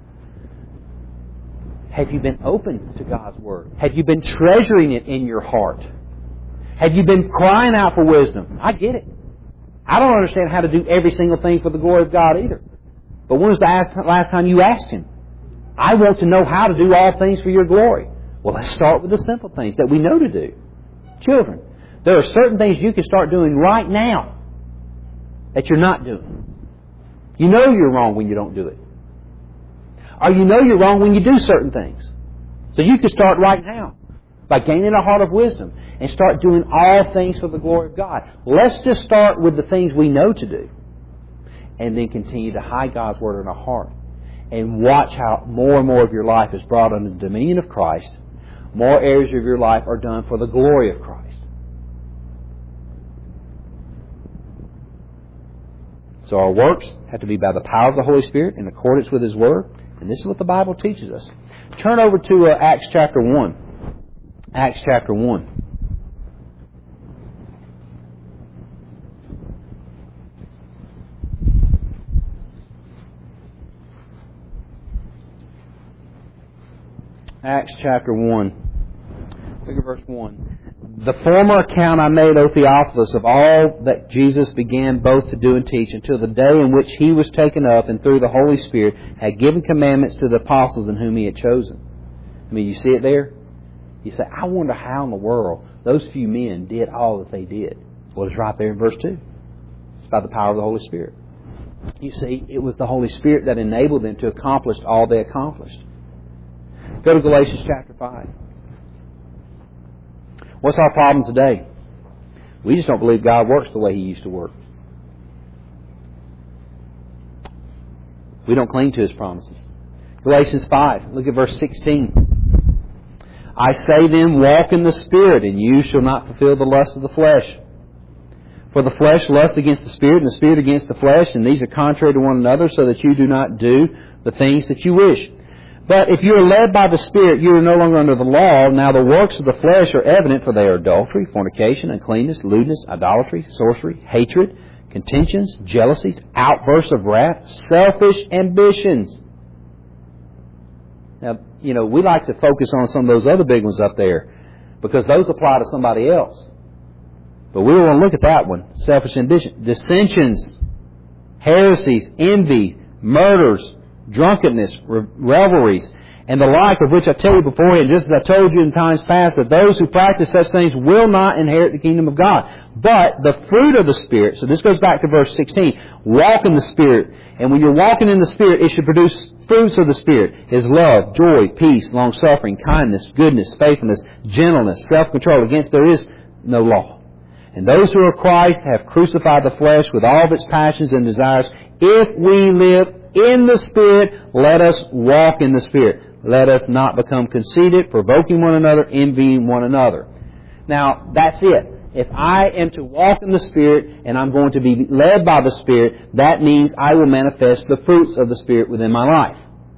Have you been open to God's Word? Have you been treasuring it in your heart? Have you been crying out for wisdom? I get it. I don't understand how to do every single thing for the glory of God either. But when was the last time you asked Him? I want to know how to do all things for your glory. Well, let's start with the simple things that we know to do. Children, there are certain things you can start doing right now that you're not doing. You know you're wrong when you don't do it. Or you know you're wrong when you do certain things. So you can start right now by gaining a heart of wisdom and start doing all things for the glory of God. Let's just start with the things we know to do. And then continue to hide God's Word in our heart. And watch how more and more of your life is brought under the dominion of Christ. More areas of your life are done for the glory of Christ. So our works have to be by the power of the Holy Spirit in accordance with His Word. And this is what the Bible teaches us. Turn over to uh, Acts chapter one. Acts chapter one. Acts chapter one. Look at verse one. The former account I made, O Theophilus, of all that Jesus began both to do and teach, until the day in which He was taken up, and through the Holy Spirit had given commandments to the apostles in whom He had chosen. I mean, you see it there? You say, I wonder how in the world those few men did all that they did. Well, it's right there in verse two. It's by the power of the Holy Spirit. You see, it was the Holy Spirit that enabled them to accomplish all they accomplished. Go to Galatians chapter five. What's our problem today? We just don't believe God works the way He used to work. We don't cling to His promises. Galatians five, look at verse sixteen. I say then, walk in the Spirit, and you shall not fulfill the lust of the flesh. For the flesh lusts against the Spirit, and the Spirit against the flesh, and these are contrary to one another, so that you do not do the things that you wish. But if you are led by the Spirit, you are no longer under the law. Now the works of the flesh are evident, for they are adultery, fornication, uncleanness, lewdness, idolatry, sorcery, hatred, contentions, jealousies, outbursts of wrath, selfish ambitions. Now, you know, we like to focus on some of those other big ones up there, because those apply to somebody else. But we want to look at that one. Selfish ambition. Dissensions, heresies, envy, murders, drunkenness, revelries, and the like, of which I tell you beforehand, just as I told you in times past, that those who practice such things will not inherit the kingdom of God. But the fruit of the Spirit, so this goes back to verse sixteen, walk in the Spirit. And when you're walking in the Spirit, it should produce fruits of the Spirit, is love, joy, peace, long-suffering, kindness, goodness, faithfulness, gentleness, self-control. Against there is no law. And those who are Christ have crucified the flesh with all of its passions and desires. If we live in the Spirit, let us walk in the Spirit. Let us not become conceited, provoking one another, envying one another. Now, that's it. If I am to walk in the Spirit and I'm going to be led by the Spirit, that means I will manifest the fruits of the Spirit within my life.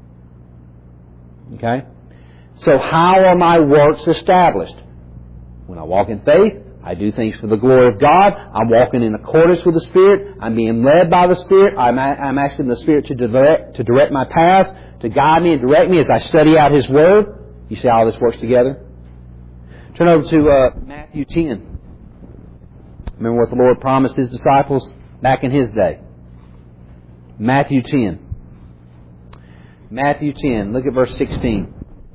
Okay? So how are my works established? When I walk in faith, I do things for the glory of God. I'm walking in accordance with the Spirit. I'm being led by the Spirit. I'm, I'm asking the Spirit to direct, to direct my paths, to guide me and direct me as I study out His Word. You see how this works together? Turn over to uh, Matthew ten. Remember what the Lord promised His disciples back in His day. Matthew ten. Matthew ten. Look at verse sixteen.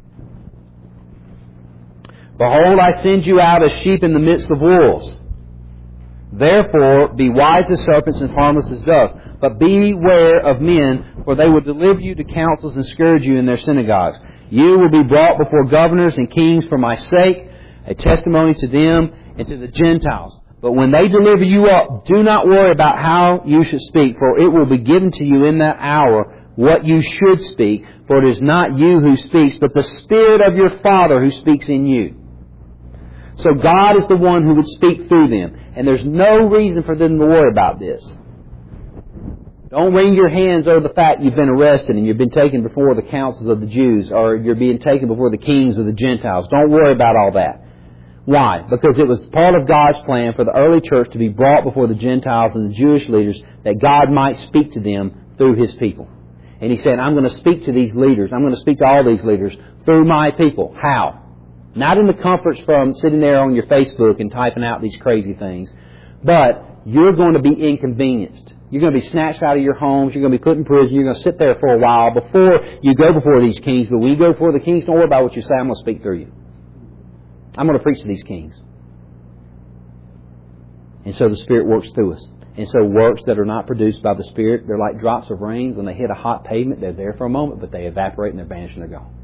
Behold, I send you out as sheep in the midst of wolves. Therefore, be wise as serpents and harmless as doves. But beware of men, for they will deliver you to councils and scourge you in their synagogues. You will be brought before governors and kings for my sake, a testimony to them and to the Gentiles. But when they deliver you up, do not worry about how you should speak, for it will be given to you in that hour what you should speak. For it is not you who speaks, but the Spirit of your Father who speaks in you. So God is the one who would speak through them. And there's no reason for them to worry about this. Don't wring your hands over the fact you've been arrested and you've been taken before the councils of the Jews, or you're being taken before the kings of the Gentiles. Don't worry about all that. Why? Because it was part of God's plan for the early church to be brought before the Gentiles and the Jewish leaders, that God might speak to them through His people. And He said, I'm going to speak to these leaders. I'm going to speak to all these leaders through my people. How? Not in the comforts from sitting there on your Facebook and typing out these crazy things. But you're going to be inconvenienced. You're going to be snatched out of your homes. You're going to be put in prison. You're going to sit there for a while before you go before these kings. But when you go before the kings, don't worry about what you say. I'm going to speak through you. I'm going to preach to these kings. And so the Spirit works through us. And so works that are not produced by the Spirit, they're like drops of rain. When they hit a hot pavement, they're there for a moment, but they evaporate and they're vanished and they're gone.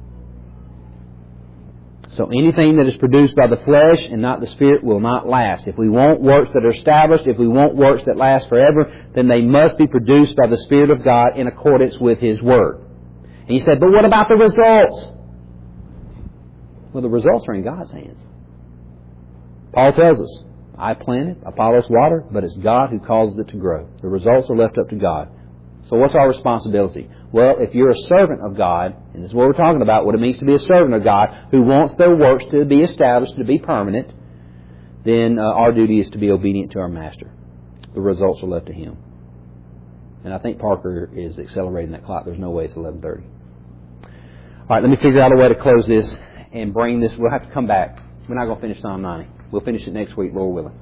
So anything that is produced by the flesh and not the Spirit will not last. If we want works that are established, if we want works that last forever, then they must be produced by the Spirit of God in accordance with His Word. And you said, but what about the results? Well, the results are in God's hands. Paul tells us, I planted, Apollos water, but it's God who causes it to grow. The results are left up to God. So what's our responsibility? Well, if you're a servant of God, and this is what we're talking about, what it means to be a servant of God, who wants their works to be established, to be permanent, then uh, our duty is to be obedient to our Master. The results are left to Him. And I think Parker is accelerating that clock. There's no way it's eleven thirty. All right, let me figure out a way to close this and bring this. We'll have to come back. We're not going to finish Psalm ninety. We'll finish it next week, Lord willing.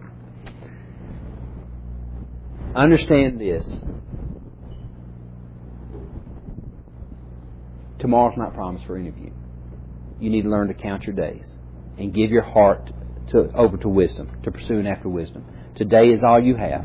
Understand this. Tomorrow's not promised for any of you. You need to learn to count your days and give your heart to, over to wisdom, to pursuing after wisdom. Today is all you have.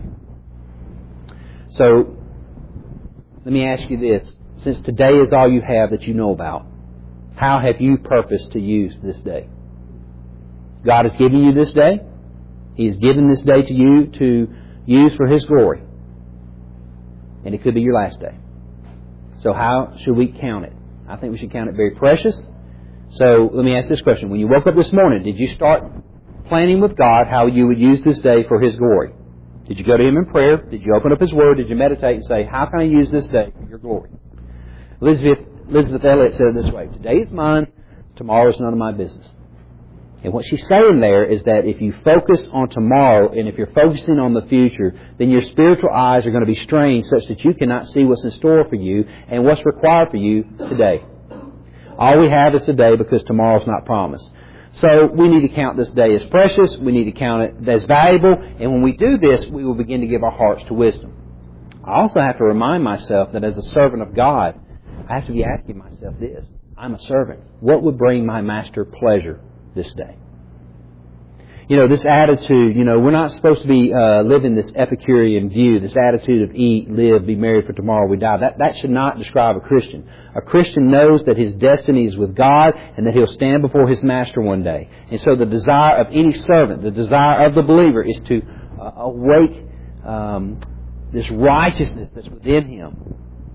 So, let me ask you this. Since today is all you have that you know about, how have you purposed to use this day? God has given you this day. He's given this day to you to use for His glory. And it could be your last day. So how should we count it? I think we should count it very precious. So let me ask this question. When you woke up this morning, did you start planning with God how you would use this day for His glory? Did you go to Him in prayer? Did you open up His Word? Did you meditate and say, how can I use this day for Your glory? Elizabeth, Elizabeth Elliot said it this way, today is mine, tomorrow is none of my business. And what she's saying there is that if you focus on tomorrow and if you're focusing on the future, then your spiritual eyes are going to be strained such that you cannot see what's in store for you and what's required for you today. All we have is today because tomorrow's not promised. So we need to count this day as precious. We need to count it as valuable. And when we do this, we will begin to give our hearts to wisdom. I also have to remind myself that as a servant of God, I have to be asking myself this. I'm a servant. What would bring my master pleasure this day? You know, this attitude, you know, we're not supposed to be uh, living this Epicurean view, this attitude of eat, live, be merry, for tomorrow we die. That, that should not describe a Christian. A Christian knows that his destiny is with God and that he'll stand before his master one day. And so the desire of any servant, the desire of the believer is to uh, awake um, this righteousness that's within him.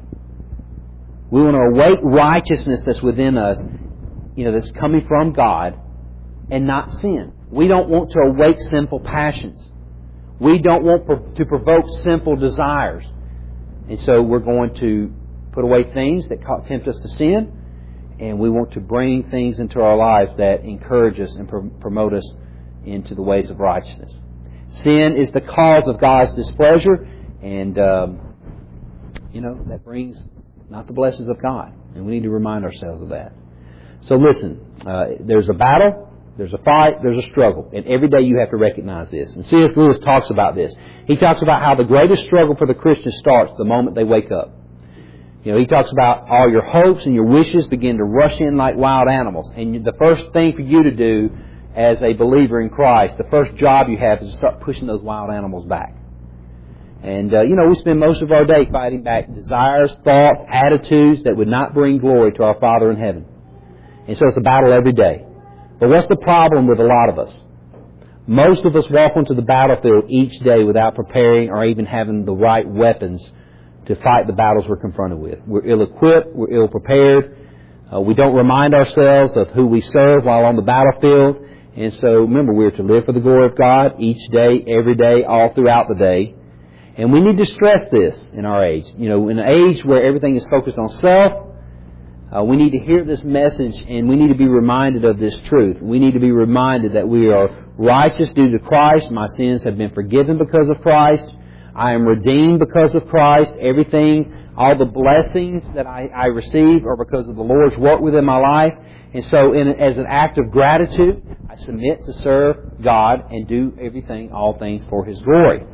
We want to awake righteousness that's within us, you know, that's coming from God and not sin. We don't want to awake sinful passions. We don't want to provoke sinful desires. And so we're going to put away things that tempt us to sin, and we want to bring things into our lives that encourage us and promote us into the ways of righteousness. Sin is the cause of God's displeasure, and, um, you know, that brings not the blessings of God. And we need to remind ourselves of that. So listen, uh, there's a battle. There's a fight, there's a struggle, and every day you have to recognize this. And C S Lewis talks about this. He talks about how the greatest struggle for the Christian starts the moment they wake up. You know, he talks about all your hopes and your wishes begin to rush in like wild animals. And the first thing for you to do as a believer in Christ, the first job you have is to start pushing those wild animals back. And, uh, you know, we spend most of our day fighting back desires, thoughts, attitudes that would not bring glory to our Father in heaven. And so it's a battle every day. But what's the problem with a lot of us? Most of us walk onto the battlefield each day without preparing or even having the right weapons to fight the battles we're confronted with. We're ill-equipped, we're ill-prepared, uh, we don't remind ourselves of who we serve while on the battlefield. And so remember, we're to live for the glory of God each day, every day, all throughout the day. And we need to stress this in our age. You know, in an age where everything is focused on self, Uh, we need to hear this message, and we need to be reminded of this truth. We need to be reminded that we are righteous due to Christ. My sins have been forgiven because of Christ. I am redeemed because of Christ. Everything, all the blessings that I, I receive are because of the Lord's work within my life. And so in, as an act of gratitude, I submit to serve God and do everything, all things for His glory.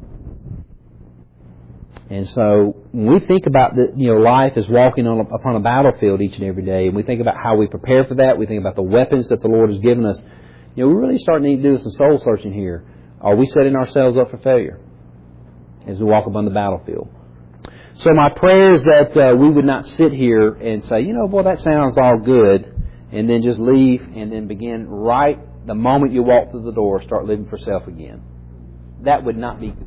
And so when we think about the, you know, life as walking on a, upon a battlefield each and every day, and we think about how we prepare for that, we think about the weapons that the Lord has given us, you know, we really start needing to do some soul searching here. Are we setting ourselves up for failure as we walk upon the battlefield? So my prayer is that uh, we would not sit here and say, you know, boy, that sounds all good, and then just leave and then begin right the moment you walk through the door, start living for self again. That would not be good.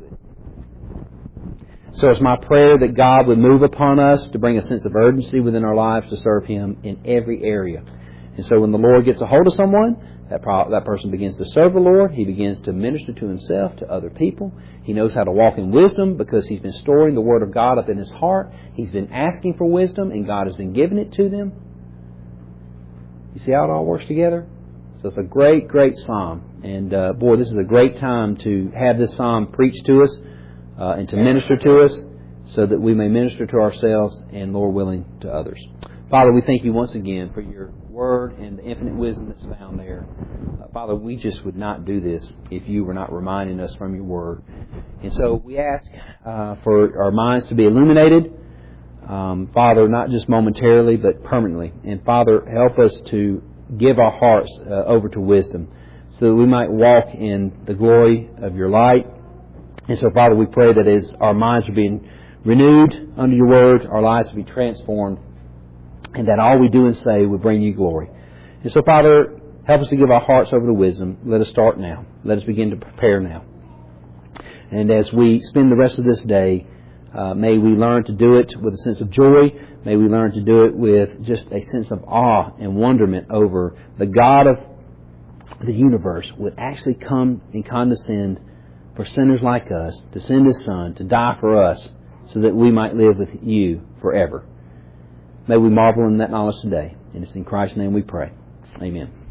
So it's my prayer that God would move upon us to bring a sense of urgency within our lives to serve Him in every area. And so when the Lord gets a hold of someone, that pro- that person begins to serve the Lord. He begins to minister to himself, to other people. He knows how to walk in wisdom because he's been storing the Word of God up in his heart. He's been asking for wisdom, and God has been giving it to them. You see how it all works together? So it's a great, great psalm. And uh, boy, this is a great time to have this psalm preached to us. Uh, and to minister to us so that we may minister to ourselves and, Lord willing, to others. Father, we thank You once again for Your Word and the infinite wisdom that's found there. Uh, Father, we just would not do this if You were not reminding us from Your Word. And so we ask uh, for our minds to be illuminated, um, Father, not just momentarily but permanently. And Father, help us to give our hearts uh, over to wisdom so that we might walk in the glory of Your light. And so, Father, we pray that as our minds are being renewed under Your Word, our lives will be transformed, and that all we do and say will bring You glory. And so, Father, help us to give our hearts over to wisdom. Let us start now. Let us begin to prepare now. And as we spend the rest of this day Uh, may we learn to do it with a sense of joy. May we learn to do it with just a sense of awe and wonderment over the God of the universe would actually come and condescend for sinners like us, to send His Son to die for us so that we might live with You forever. May we marvel in that knowledge today. And it's in Christ's name we pray. Amen.